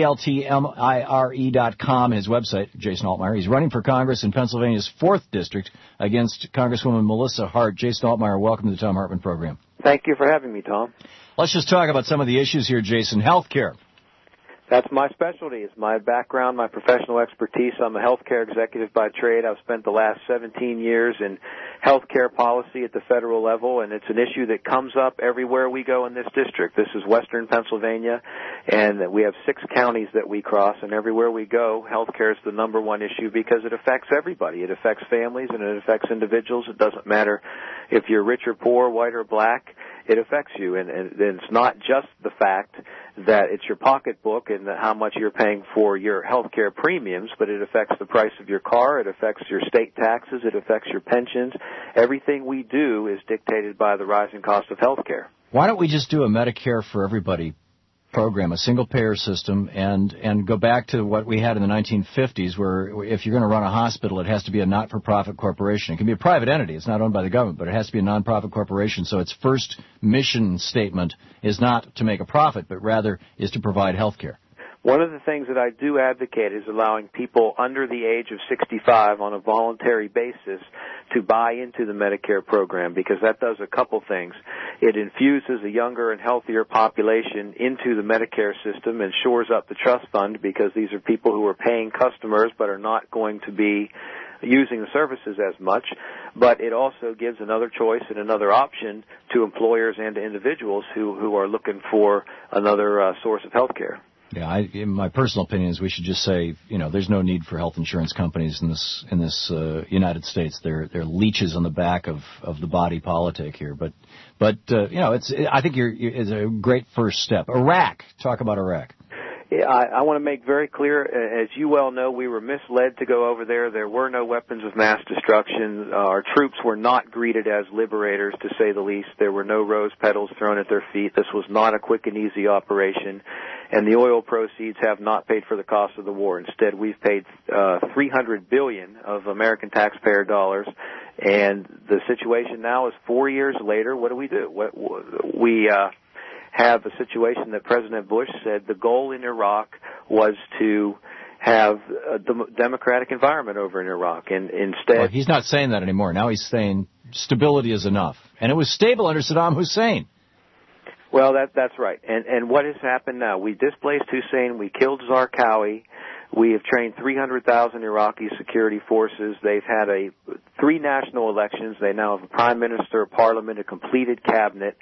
Speaker 2: ALTMIRE.com, his website, Jason Altmaier. He's running for Congress in Pennsylvania's 4th District against Congresswoman Melissa Hart. Jason Altmaier, welcome to the Thom Hartmann program.
Speaker 12: Thank you for having me, Tom.
Speaker 2: Let's just talk about some of the issues here, Jason. Healthcare.
Speaker 12: That's my specialty. It's my background, my professional expertise. I'm a healthcare executive by trade. I've spent the last 17 years in healthcare policy at the federal level, and it's an issue that comes up everywhere we go in this district. This is western Pennsylvania, and we have 6 counties that we cross, and everywhere we go, healthcare is the number one issue because it affects everybody. It affects families, and it affects individuals. It doesn't matter if you're rich or poor, white or black. It affects you, and it's not just the fact that it's your pocketbook and how much you're paying for your health care premiums, but it affects the price of your car, it affects your state taxes, it affects your pensions. Everything we do is dictated by the rising cost of health care.
Speaker 2: Why don't we just do a Medicare for everybody program, a single-payer system, and go back to what we had in the 1950s, where if you're going to run a hospital, it has to be a not-for-profit corporation. It can be a private entity. It's not owned by the government, but it has to be a non-profit corporation. So its first mission statement is not to make a profit, but rather is to provide health care.
Speaker 12: One of the things that I do advocate is allowing people under the age of 65 on a voluntary basis to buy into the Medicare program, because that does a couple things. It infuses a younger and healthier population into the Medicare system and shores up the trust fund, because these are people who are paying customers but are not going to be using the services as much. But it also gives another choice and another option to employers and to individuals who are looking for another source of health care.
Speaker 2: Yeah, my personal opinion is we should just say, there's no need for health insurance companies in this United States. They're leeches on the back of the body politic here. But I think it's a great first step. Iraq, talk about Iraq.
Speaker 12: I want to make very clear, as you well know, we were misled to go over there. There were no weapons of mass destruction. Our troops were not greeted as liberators, to say the least. There were no rose petals thrown at their feet. This was not a quick and easy operation, and the oil proceeds have not paid for the cost of the war. Instead, we've paid $300 billion of American taxpayer dollars, and the situation now is 4 years later. What do? We have a situation that President Bush said the goal in Iraq was to have a democratic environment over in Iraq, and instead...
Speaker 2: Well, he's not saying that anymore. Now he's saying stability is enough. And it was stable under Saddam Hussein.
Speaker 12: Well, that's right. And what has happened now? We displaced Hussein. We killed Zarqawi. We have trained 300,000 Iraqi security forces. They've had 3 national elections. They now have a prime minister, a parliament, a completed cabinet.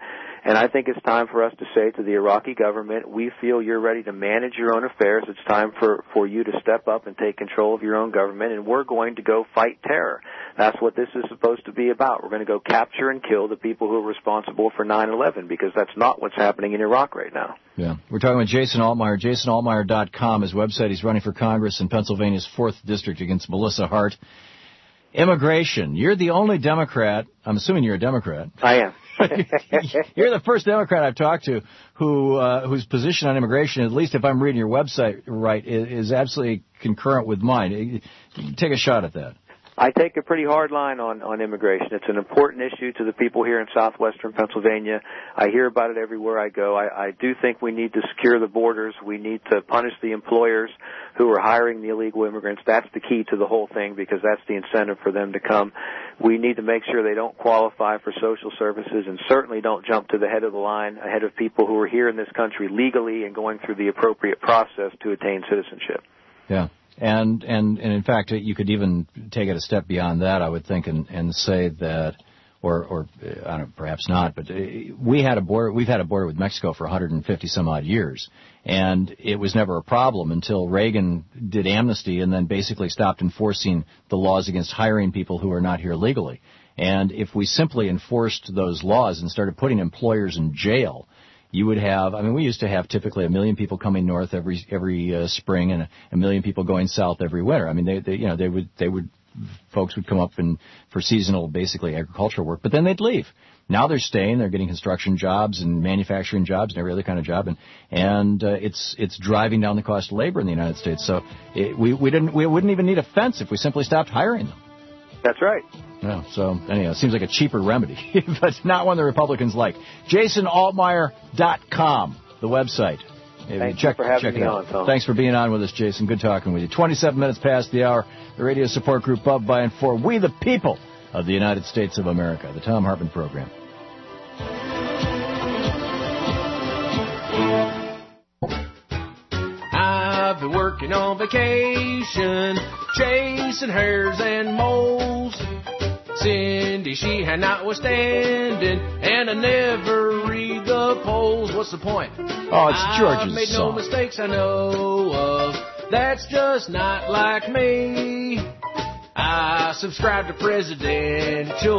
Speaker 12: And I think it's time for us to say to the Iraqi government, we feel you're ready to manage your own affairs. It's time for you to step up and take control of your own government, and we're going to go fight terror. That's what this is supposed to be about. We're going to go capture and kill the people who are responsible for 9/11, because that's not what's happening in Iraq right now.
Speaker 2: Yeah. We're talking with Jason Altmaier, jasonaltmaier.com, his website. He's running for Congress in Pennsylvania's 4th District against Melissa Hart. Immigration. You're the only Democrat. I'm assuming you're a Democrat.
Speaker 12: I am.
Speaker 2: You're the first Democrat I've talked to whose position on immigration, at least if I'm reading your website right, is absolutely concurrent with mine. Take a shot at that.
Speaker 12: I take a pretty hard line on immigration. It's an important issue to the people here in southwestern Pennsylvania. I hear about it everywhere I go. I do think we need to secure the borders. We need to punish the employers who are hiring the illegal immigrants. That's the key to the whole thing, because that's the incentive for them to come. We need to make sure they don't qualify for social services, and certainly don't jump to the head of the line ahead of people who are here in this country legally and going through the appropriate process to attain citizenship.
Speaker 2: Yeah. And in fact, you could even take it a step beyond that, I would think, and say that, or I don't know, perhaps not, but we've had a border with Mexico for 150 some odd years, and it was never a problem until Reagan did amnesty and then basically stopped enforcing the laws against hiring people who are not here legally. And if we simply enforced those laws and started putting employers in jail, you would have, I mean, we used to have typically 1 million people coming north every spring and 1 million people going south every winter. I mean, they would folks would come up for seasonal, basically agricultural work, but then they'd leave. Now they're staying, they're getting construction jobs and manufacturing jobs and every other kind of job, and it's driving down the cost of labor in the United States. So we wouldn't even need a fence if we simply stopped hiring them.
Speaker 12: That's right.
Speaker 2: Yeah, so anyhow, it seems like a cheaper remedy, but not one the Republicans like. JasonAltmaier.com, the website.
Speaker 12: Thanks for having me on, Tom.
Speaker 2: Thanks for being on with us, Jason. Good talking with you. 27 minutes past the hour. The radio support group of, by, and for we the people of the United States of America. The Thom Hartmann Program.
Speaker 11: I've been working on vacation, chasing hares and moles. Cindy, she had notwithstanding, and I never read the polls. What's the point?
Speaker 2: Oh, it's George's
Speaker 11: I've made
Speaker 2: song.
Speaker 11: no mistakes I know of. That's just not like me. I subscribe to presidential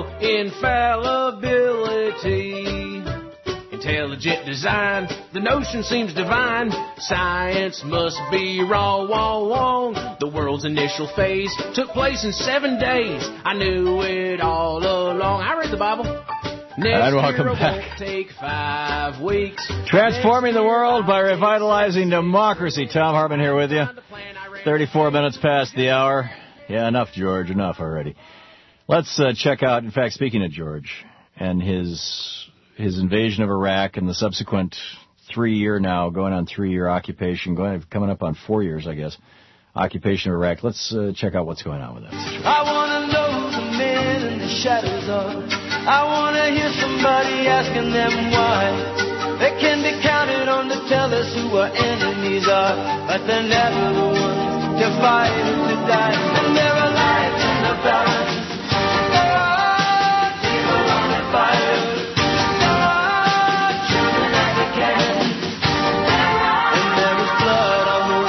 Speaker 11: infallibility. Intelligent design, the notion seems divine. Science must be wrong. The world's initial phase took place in 7 days. I knew it all along. I read the Bible.
Speaker 2: And welcome back.
Speaker 11: Won't take 5 weeks.
Speaker 2: Transforming the world by revitalizing democracy. Thom Hartmann here with you. 34 minutes past the hour. Yeah, enough, George. Enough already. Let's check out, in fact, speaking of George and his invasion of Iraq and the subsequent 3-year now, going on 3-year occupation, coming up on 4 years, I guess, occupation of Iraq. Let's check out what's going on with that situation.
Speaker 11: I want to know the men in the shadows are. I want to hear somebody asking them why. They can be counted on to tell us who our enemies are, but they're never the ones to fight and to die. And there are lights in the balance. There are people on the fire. There are children at the cannons. And there is blood on the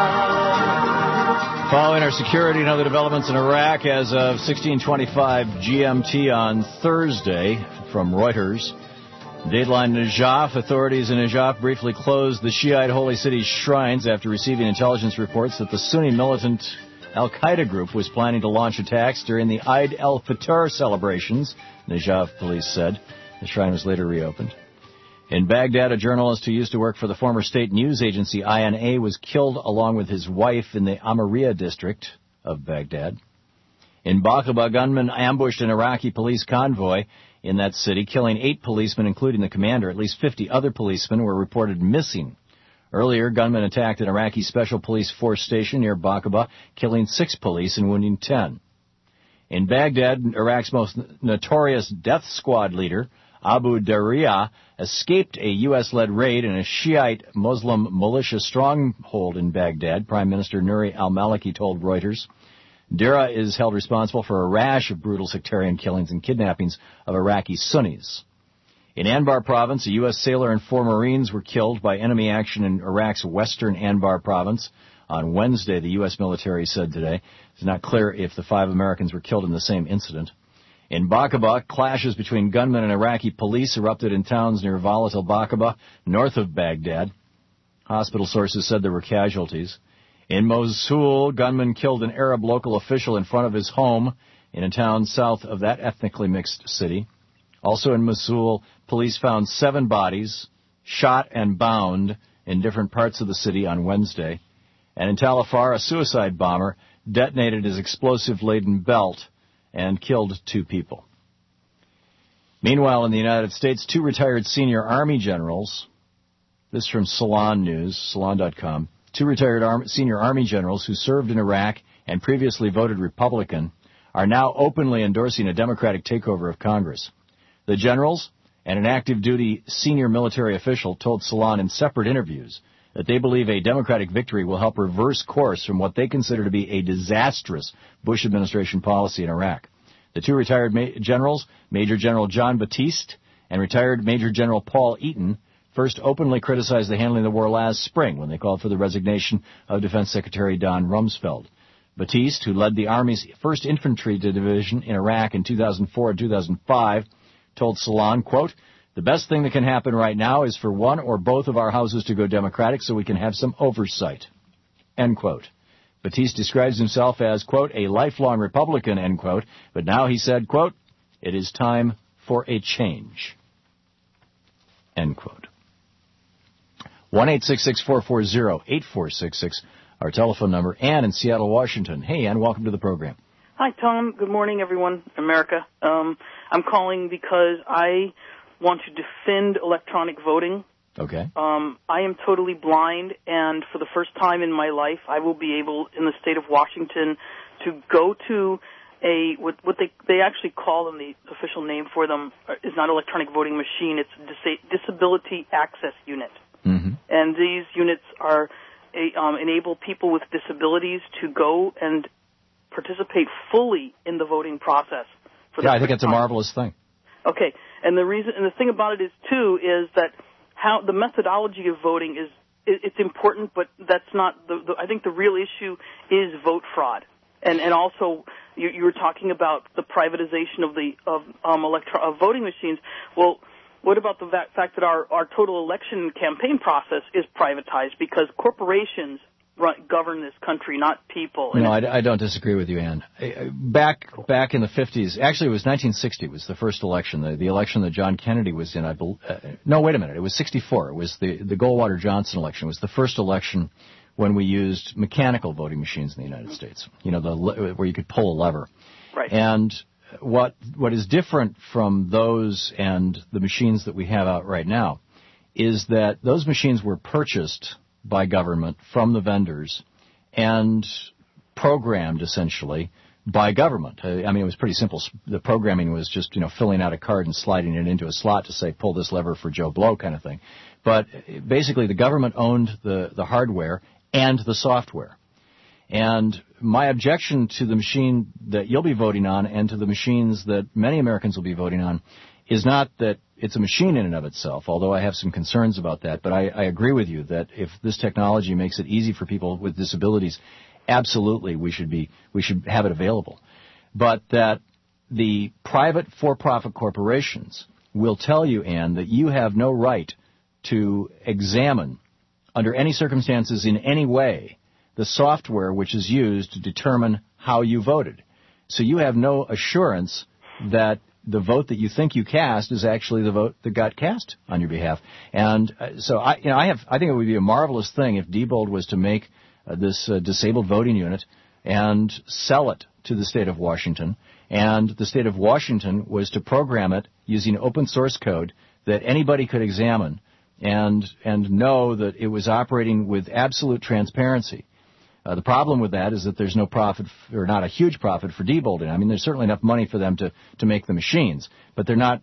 Speaker 11: wire.
Speaker 2: Following our security and other developments in Iraq as of 1625 GMT on Thursday from Reuters. Dateline Najaf. Authorities in Najaf briefly closed the Shiite holy city's shrines after receiving intelligence reports that the Sunni militant Al-Qaeda group was planning to launch attacks during the Eid al-Fitr celebrations, Najaf police said. The shrine was later reopened. In Baghdad, a journalist who used to work for the former state news agency INA was killed along with his wife in the Amariya district of Baghdad. In Baqaba, gunmen ambushed an Iraqi police convoy in that city, killing 8 policemen, including the commander. At least 50 other policemen were reported missing. Earlier, gunmen attacked an Iraqi special police force station near Baqaba, killing 6 police and wounding 10. In Baghdad, Iraq's most notorious death squad leader, Abu Daria, escaped a U.S.-led raid in a Shiite Muslim militia stronghold in Baghdad, Prime Minister Nouri al-Maliki told Reuters. Dara is held responsible for a rash of brutal sectarian killings and kidnappings of Iraqi Sunnis. In Anbar province, a U.S. sailor and 4 Marines were killed by enemy action in Iraq's western Anbar province. On Wednesday, the U.S. military said today. It's not clear if the 5 Americans were killed in the same incident. In Baqaba, clashes between gunmen and Iraqi police erupted in towns near volatile Baqaba, north of Baghdad. Hospital sources said there were casualties. In Mosul, gunmen killed an Arab local official in front of his home in a town south of that ethnically mixed city. Also in Mosul, police found 7 bodies, shot and bound, in different parts of the city on Wednesday. And in Tal Afar, a suicide bomber detonated his explosive-laden belt and killed 2 people. Meanwhile, in the United States, 2 retired senior Army generals, this from Salon News, Salon.com, 2 retired senior Army generals who served in Iraq and previously voted Republican are now openly endorsing a Democratic takeover of Congress. The generals and an active-duty senior military official told Salon in separate interviews that they believe a Democratic victory will help reverse course from what they consider to be a disastrous Bush administration policy in Iraq. The 2 retired generals, Major General John Batiste and retired Major General Paul Eaton, first openly criticized the handling of the war last spring when they called for the resignation of Defense Secretary Don Rumsfeld. Batiste, who led the Army's 1st Infantry Division in Iraq in 2004 and 2005, told Salon, quote, "The best thing that can happen right now is for one or both of our houses to go Democratic so we can have some oversight," end quote. Batiste describes himself as, quote, "a lifelong Republican," end quote, but now he said, quote, "it is time for a change," end quote. 1-866-440-8466, our telephone number. Ann in Seattle, Washington. Hey, Ann, welcome to the program.
Speaker 16: Hi, Tom. Good morning, everyone, America. I'm calling because I want to defend electronic voting.
Speaker 2: Okay.
Speaker 16: I am totally blind, and for the first time in my life, I will be able, in the state of Washington, to go to what they actually call them, the official name for them is not electronic voting machine, it's disability access unit.
Speaker 2: Mm-hmm.
Speaker 16: And these units are enable people with disabilities to go and participate fully in the voting process.
Speaker 2: I think it's a marvelous thing.
Speaker 16: Okay, and the thing about it is too is that how the methodology of voting it's important, but that's not I think the real issue is vote fraud, and also you were talking about the privatization of voting machines. Well, what about the fact that our total election campaign process is privatized because corporations govern this country, not people?
Speaker 2: No, I don't disagree with you, Ann. Back in the 50s, actually it was 1960 was the first election, the election that John Kennedy was in. No, wait a minute, it was 64. It was the Goldwater-Johnson election. It was the first election when we used mechanical voting machines in the United States, where you could pull a lever.
Speaker 16: Right.
Speaker 2: And what is different from those and the machines that we have out right now is that those machines were purchased by government from the vendors and programmed essentially by government. I mean, it was pretty simple. The programming was just, filling out a card and sliding it into a slot to say, pull this lever for Joe Blow kind of thing. But basically the government owned the hardware and the software. And my objection to the machine that you'll be voting on and to the machines that many Americans will be voting on is not that it's a machine in and of itself, although I have some concerns about that. But I agree with you that if this technology makes it easy for people with disabilities, absolutely we should have it available. But that the private for-profit corporations will tell you, Ann, that you have no right to examine under any circumstances in any way the software which is used to determine how you voted. So you have no assurance that the vote that you think you cast is actually the vote that got cast on your behalf. And so I think it would be a marvelous thing if Diebold was to make this disabled voting unit and sell it to the state of Washington, and the state of Washington was to program it using open source code that anybody could examine and know that it was operating with absolute transparency. The problem with that is that there's no profit, or not a huge profit for Diebold. I mean, there's certainly enough money for them to make the machines, but there's not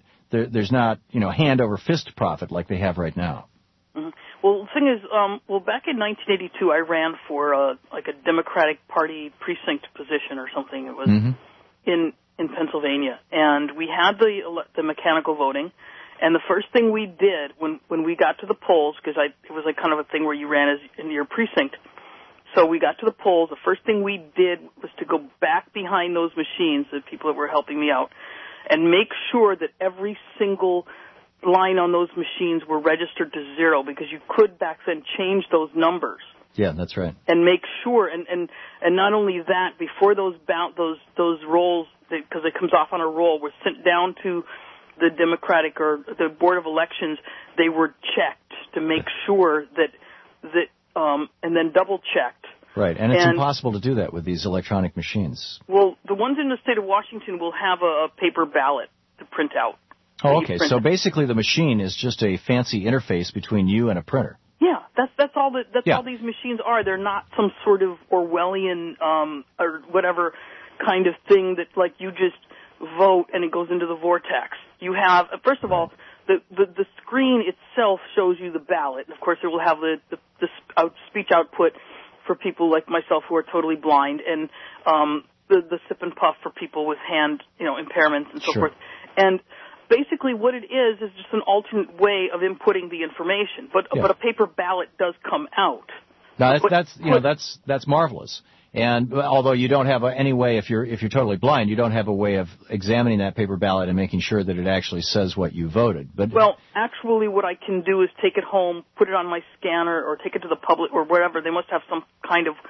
Speaker 2: hand over fist profit like they have right now.
Speaker 16: Mm-hmm. Well, the thing is, back in 1982, I ran for a Democratic Party precinct position or something. It was in Pennsylvania, and we had the mechanical voting, And the first thing we did when we got to the polls, because it was like kind of a thing where you ran in your precinct. So we got to the polls. The first thing we did was to go back behind those machines, the people that were helping me out, and make sure that every single line on those machines were registered to 0, because you could back then change those numbers.
Speaker 2: Yeah, that's right.
Speaker 16: And make sure, and not only that, before those rolls, because it comes off on a roll, were sent down to the Democratic or the Board of Elections, they were checked to make sure that and then double checked.
Speaker 2: Right, and it's impossible to do that with these electronic machines.
Speaker 16: Well, the ones in the state of Washington will have a paper ballot to print out.
Speaker 2: Oh, okay. So basically, the machine is just a fancy interface between you and a printer.
Speaker 16: Yeah, that's all all these machines are. They're not some sort of Orwellian or whatever kind of thing that like you just vote and it goes into the vortex. You have first of all, the screen itself shows you the ballot, and of course it will have the speech output for people like myself who are totally blind, and the sip and puff for people with hand impairments and so forth. And basically what it is just an alternate way of inputting the information, but a paper ballot does come out.
Speaker 2: Now that's marvelous. And although you don't have any way, if you're totally blind, you don't have a way of examining that paper ballot and making sure that it actually says what you voted. But
Speaker 16: actually, what I can do is take it home, put it on my scanner, or take it to the public or wherever. They must have some kind of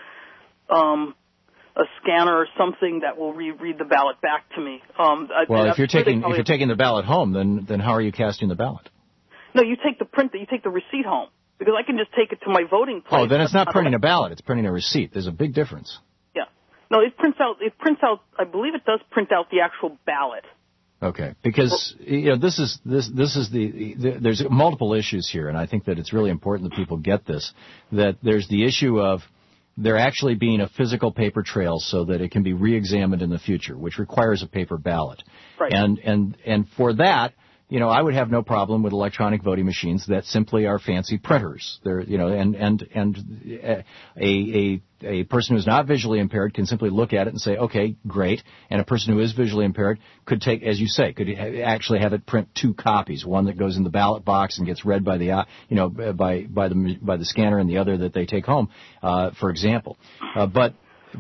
Speaker 16: a scanner or something that will read the ballot back to me.
Speaker 2: If you're taking the ballot home, then how are you casting the ballot?
Speaker 16: No, you take the receipt home. Because I can just take it to my voting place.
Speaker 2: Oh, then it's not printing a ballot; it's printing a receipt. There's a big difference.
Speaker 16: Yeah. No, it prints out. I believe it does print out the actual ballot.
Speaker 2: Okay, because this is there's multiple issues here, and I think that it's really important that people get this. That there's the issue of there actually being a physical paper trail so that it can be re-examined in the future, which requires a paper ballot.
Speaker 16: Right.
Speaker 2: And for that, I would have no problem with electronic voting machines that simply are fancy printers. They're, a person who's not visually impaired can simply look at it and say, okay, great. And a person who is visually impaired could take, as you say, could actually have it print 2 copies, one that goes in the ballot box and gets read by the, by the scanner, and the other that they take home, for example. But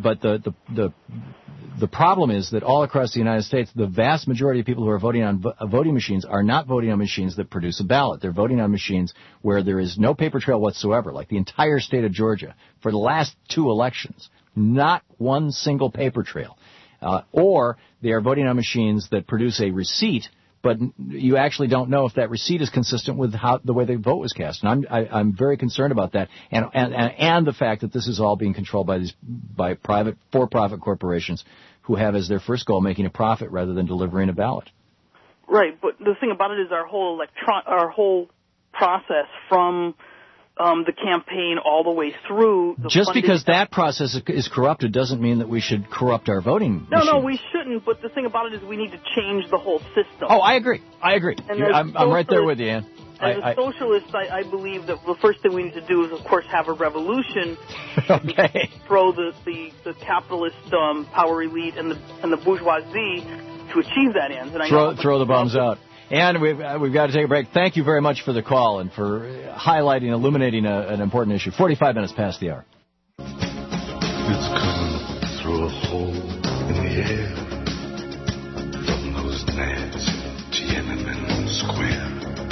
Speaker 2: the problem is that all across the United States, the vast majority of people who are voting on voting machines are not voting on machines that produce a ballot. They're voting on machines where there is no paper trail whatsoever, like the entire state of Georgia. For the last 2 elections, not one single paper trail. Or they are voting on machines that produce a receipt, but you actually don't know if that receipt is consistent with the way the vote was cast. And I'm very concerned about that, and the fact that this is all being controlled by private for-profit corporations who have as their first goal making a profit rather than delivering a ballot.
Speaker 16: Right, but the thing about it is our whole process from the campaign all the way through.
Speaker 2: Just because that process is corrupted doesn't mean that we should corrupt our voting machines.
Speaker 16: No, we shouldn't, but the thing about it is we need to change the whole system.
Speaker 2: Oh, I agree. I'm right there with you, Ann.
Speaker 16: As a socialist, I believe that the first thing we need to do is, of course, have a revolution.
Speaker 2: Okay.
Speaker 16: Throw the capitalist power elite and the bourgeoisie to achieve that end. And
Speaker 2: throw the bombs out. And we've got to take a break. Thank you very much for the call and for highlighting, illuminating an important issue. 45 minutes past the hour.
Speaker 17: It's coming through a hole in the air from those nads Tiananmen Square.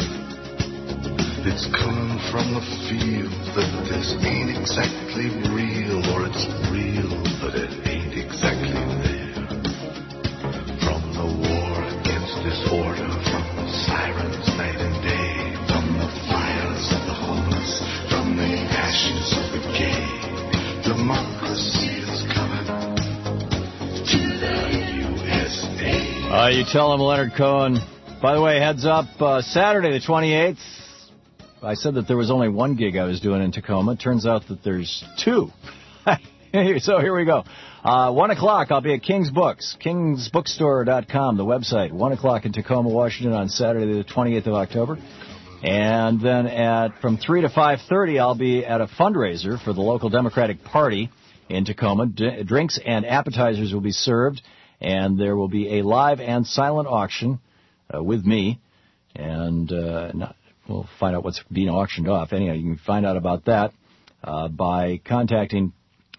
Speaker 17: It's coming from the field that this ain't exactly real, or it's real but it ain't exactly there. From the war against disorder, from the sirens night and day, from the fires of the homeless, from the ashes of the gay, democracy is coming to the USA.
Speaker 2: You tell him, Leonard Cohen. By the way, heads up, Saturday the 28th, I said that there was only 1 gig I was doing in Tacoma. It turns out that there's 2. So here we go. 1 o'clock, I'll be at King's Books, kingsbookstore.com, the website. 1 o'clock in Tacoma, Washington on Saturday the 28th of October. And then from 3 to 5:30, I'll be at a fundraiser for the local Democratic Party in Tacoma. Drinks and appetizers will be served, and there will be a live and silent auction with me And we'll find out what's being auctioned off. Anyhow, you can find out about that by contacting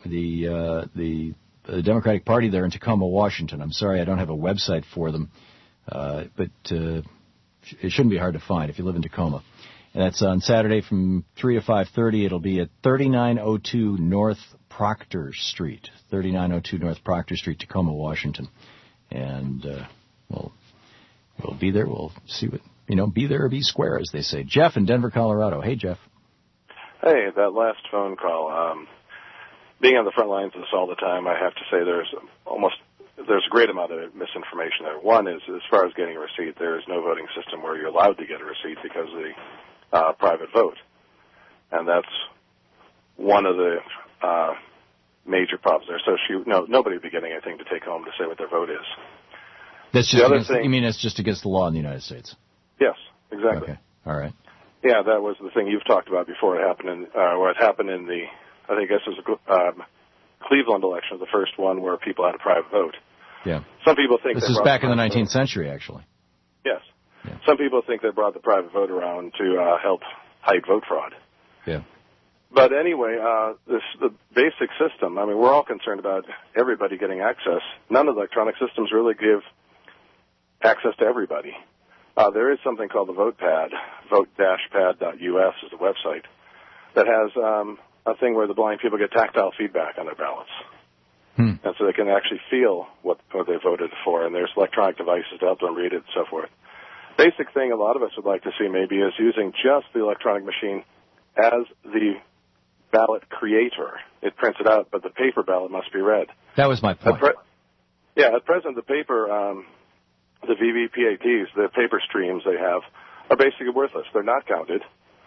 Speaker 2: the Democratic Party there in Tacoma, Washington. I'm sorry I don't have a website for them, but it shouldn't be hard to find if you live in Tacoma. And that's on Saturday from 3 to 5:30. It'll be at 3902 North Proctor Street, 3902 North Proctor Street, Tacoma, Washington. And we'll be there. We'll see what, be there or be square, as they say. Jeff in Denver, Colorado. Hey, Jeff.
Speaker 18: Hey, that last phone call, being on the front lines of this all the time, I have to say there's a great amount of misinformation there. One is, as far as getting a receipt, there is no voting system where you're allowed to get a receipt because of the private vote. And that's one of the major problems there. So nobody would be getting anything to take home to say what their vote is.
Speaker 2: That's just you mean it's just against the law in the United States?
Speaker 18: Yes, exactly.
Speaker 2: Okay, all right.
Speaker 18: Yeah, that was the thing you've talked about before. It happened in the, I think this was Cleveland election, the first one where people had a private vote.
Speaker 2: Yeah.
Speaker 18: Some people think
Speaker 2: this is back in the 19th century, actually.
Speaker 18: Yes. Yeah. Some people think they brought the private vote around to help hide vote fraud.
Speaker 2: Yeah.
Speaker 18: But anyway, the basic system, I mean, we're all concerned about everybody getting access. None of the electronic systems really give access to everybody. There is something called the VotePad, vote-pad.us is the website, that has a thing where the blind people get tactile feedback on their ballots. And so they can actually feel what they voted for, and there's electronic devices to help them read it and so forth. Basic thing a lot of us would like to see maybe is using just the electronic machine as the ballot creator. It prints it out, but the paper ballot must be read.
Speaker 2: That was my point.
Speaker 18: At present, the paper, the VVPATs, the paper streams they have, are basically worthless. They're not counted.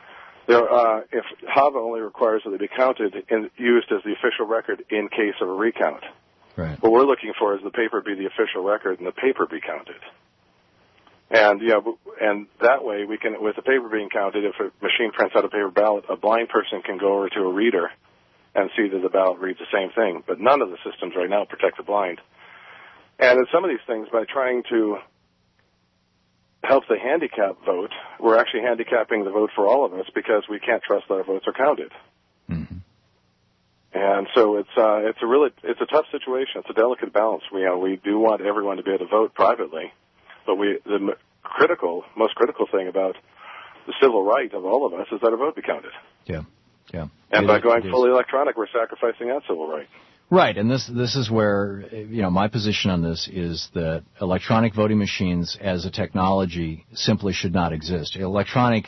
Speaker 18: If HAVA only requires that they be counted and used as the official record in case of a recount.
Speaker 2: Right.
Speaker 18: What we're looking for is the paper be the official record and the paper be counted. And and that way we can, with the paper being counted, if a machine prints out a paper ballot, a blind person can go over to a reader and see that the ballot reads the same thing. But none of the systems right now protect the blind. And in some of these things, by trying to help the handicap vote, we're actually handicapping the vote for all of us because we can't trust that our votes are counted.
Speaker 2: Mm-hmm.
Speaker 18: And so it's a tough situation. It's a delicate balance. We do want everyone to be able to vote privately, but the most critical thing about the civil right of all of us is that our vote be counted.
Speaker 2: Yeah.
Speaker 18: And by going fully electronic, we're sacrificing that civil right.
Speaker 2: Right, and this is where, my position on this is that electronic voting machines as a technology simply should not exist. Electronic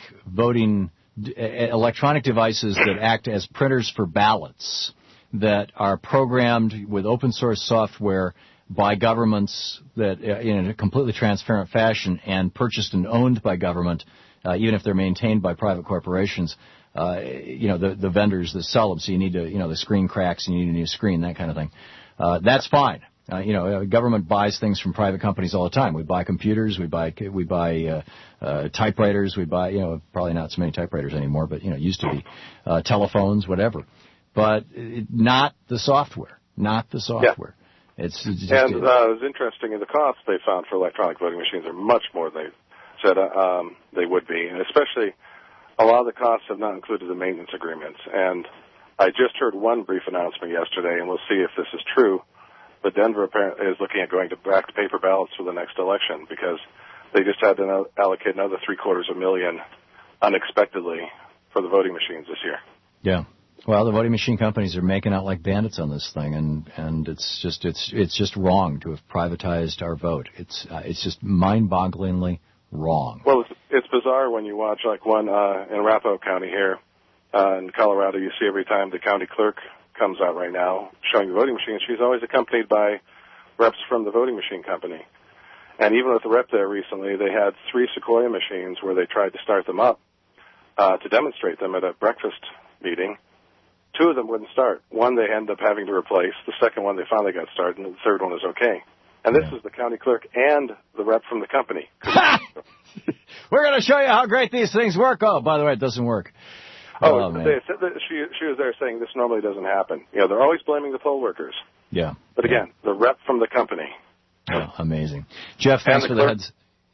Speaker 2: devices that act as printers for ballots that are programmed with open source software by governments that in a completely transparent fashion and purchased and owned by government, even if they're maintained by private corporations. The vendors that sell them, so you need to, the screen cracks and you need a new screen, that kind of thing. That's fine. Government buys things from private companies all the time. We buy computers, we buy typewriters, we buy, probably not so many typewriters anymore, but, used to be, telephones, whatever. But not the software. Yeah. It
Speaker 18: was interesting in the costs they found for electronic voting machines are much more than they said they would be, and especially a lot of the costs have not included the maintenance agreements. And I just heard one brief announcement yesterday, and we'll see if this is true, but Denver apparently is looking at going back to paper ballots for the next election because they just had to allocate another $750,000 unexpectedly for the voting machines this year.
Speaker 2: Yeah. Well, the voting machine companies are making out like bandits on this thing, and it's just wrong to have privatized our vote. It's just mind-bogglingly wrong.
Speaker 18: Well, it's bizarre when you watch like one in Arapahoe County here in Colorado. You see every time the county clerk comes out right now showing the voting machines, she's always accompanied by reps from the voting machine company. And even with the rep there recently, they had 3 Sequoia machines where they tried to start them up to demonstrate them at a breakfast meeting. 2 of them wouldn't start. One they ended up having to replace. The second one they finally got started, and the third one is okay. And this is the county clerk and the rep from the company.
Speaker 2: We're going to show you how great these things work. Oh, by the way, it doesn't work.
Speaker 18: Oh, man. They said that she was there saying this normally doesn't happen. They're always blaming the poll workers.
Speaker 2: Yeah.
Speaker 18: But again, the rep from the company.
Speaker 2: Oh, amazing. Jeff, thanks for the heads.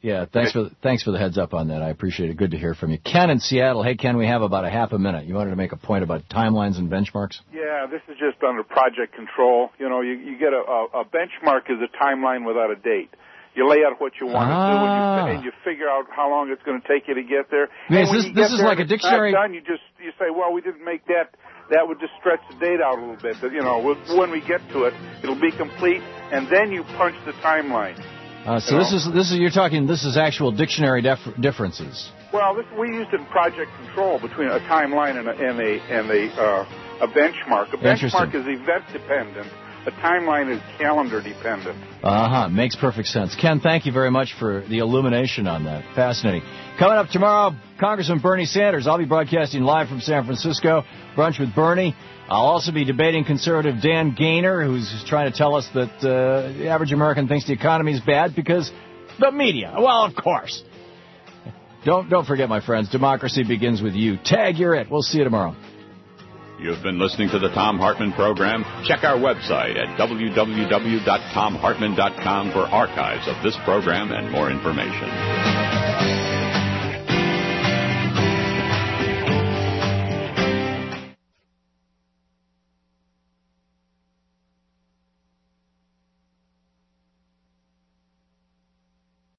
Speaker 2: Yeah, thanks for the heads up on that. I appreciate it. Good to hear from you. Ken in Seattle. Hey, Ken, we have about a half a minute. You wanted to make a point about timelines and benchmarks?
Speaker 19: Yeah, this is just under project control. You know, you get a benchmark is a timeline without a date. You lay out what you want to do, and you figure out how long it's going to take you to get there.
Speaker 2: Yes, this is like a dictionary.
Speaker 19: Not done, you say, well, we didn't make that. That would just stretch the date out a little bit. But, you know, when we get to it, it'll be complete, and then you punch the timeline.
Speaker 2: So this is you're talking. This is actual dictionary differences.
Speaker 19: Well, we used it in project control between a timeline and a benchmark. A benchmark is event dependent. A timeline is calendar dependent.
Speaker 2: Makes perfect sense. Ken, thank you very much for the illumination on that. Fascinating. Coming up tomorrow, Congressman Bernie Sanders. I'll be broadcasting live from San Francisco. Brunch with Bernie. I'll also be debating conservative Dan Gaynor, who's trying to tell us that the average American thinks the economy is bad because the media. Well, of course. Don't forget, my friends, democracy begins with you. Tag, you're it. We'll see you tomorrow.
Speaker 1: You've been listening to the Thom Hartmann program. Check our website at www.thomhartmann.com for archives of this program and more information.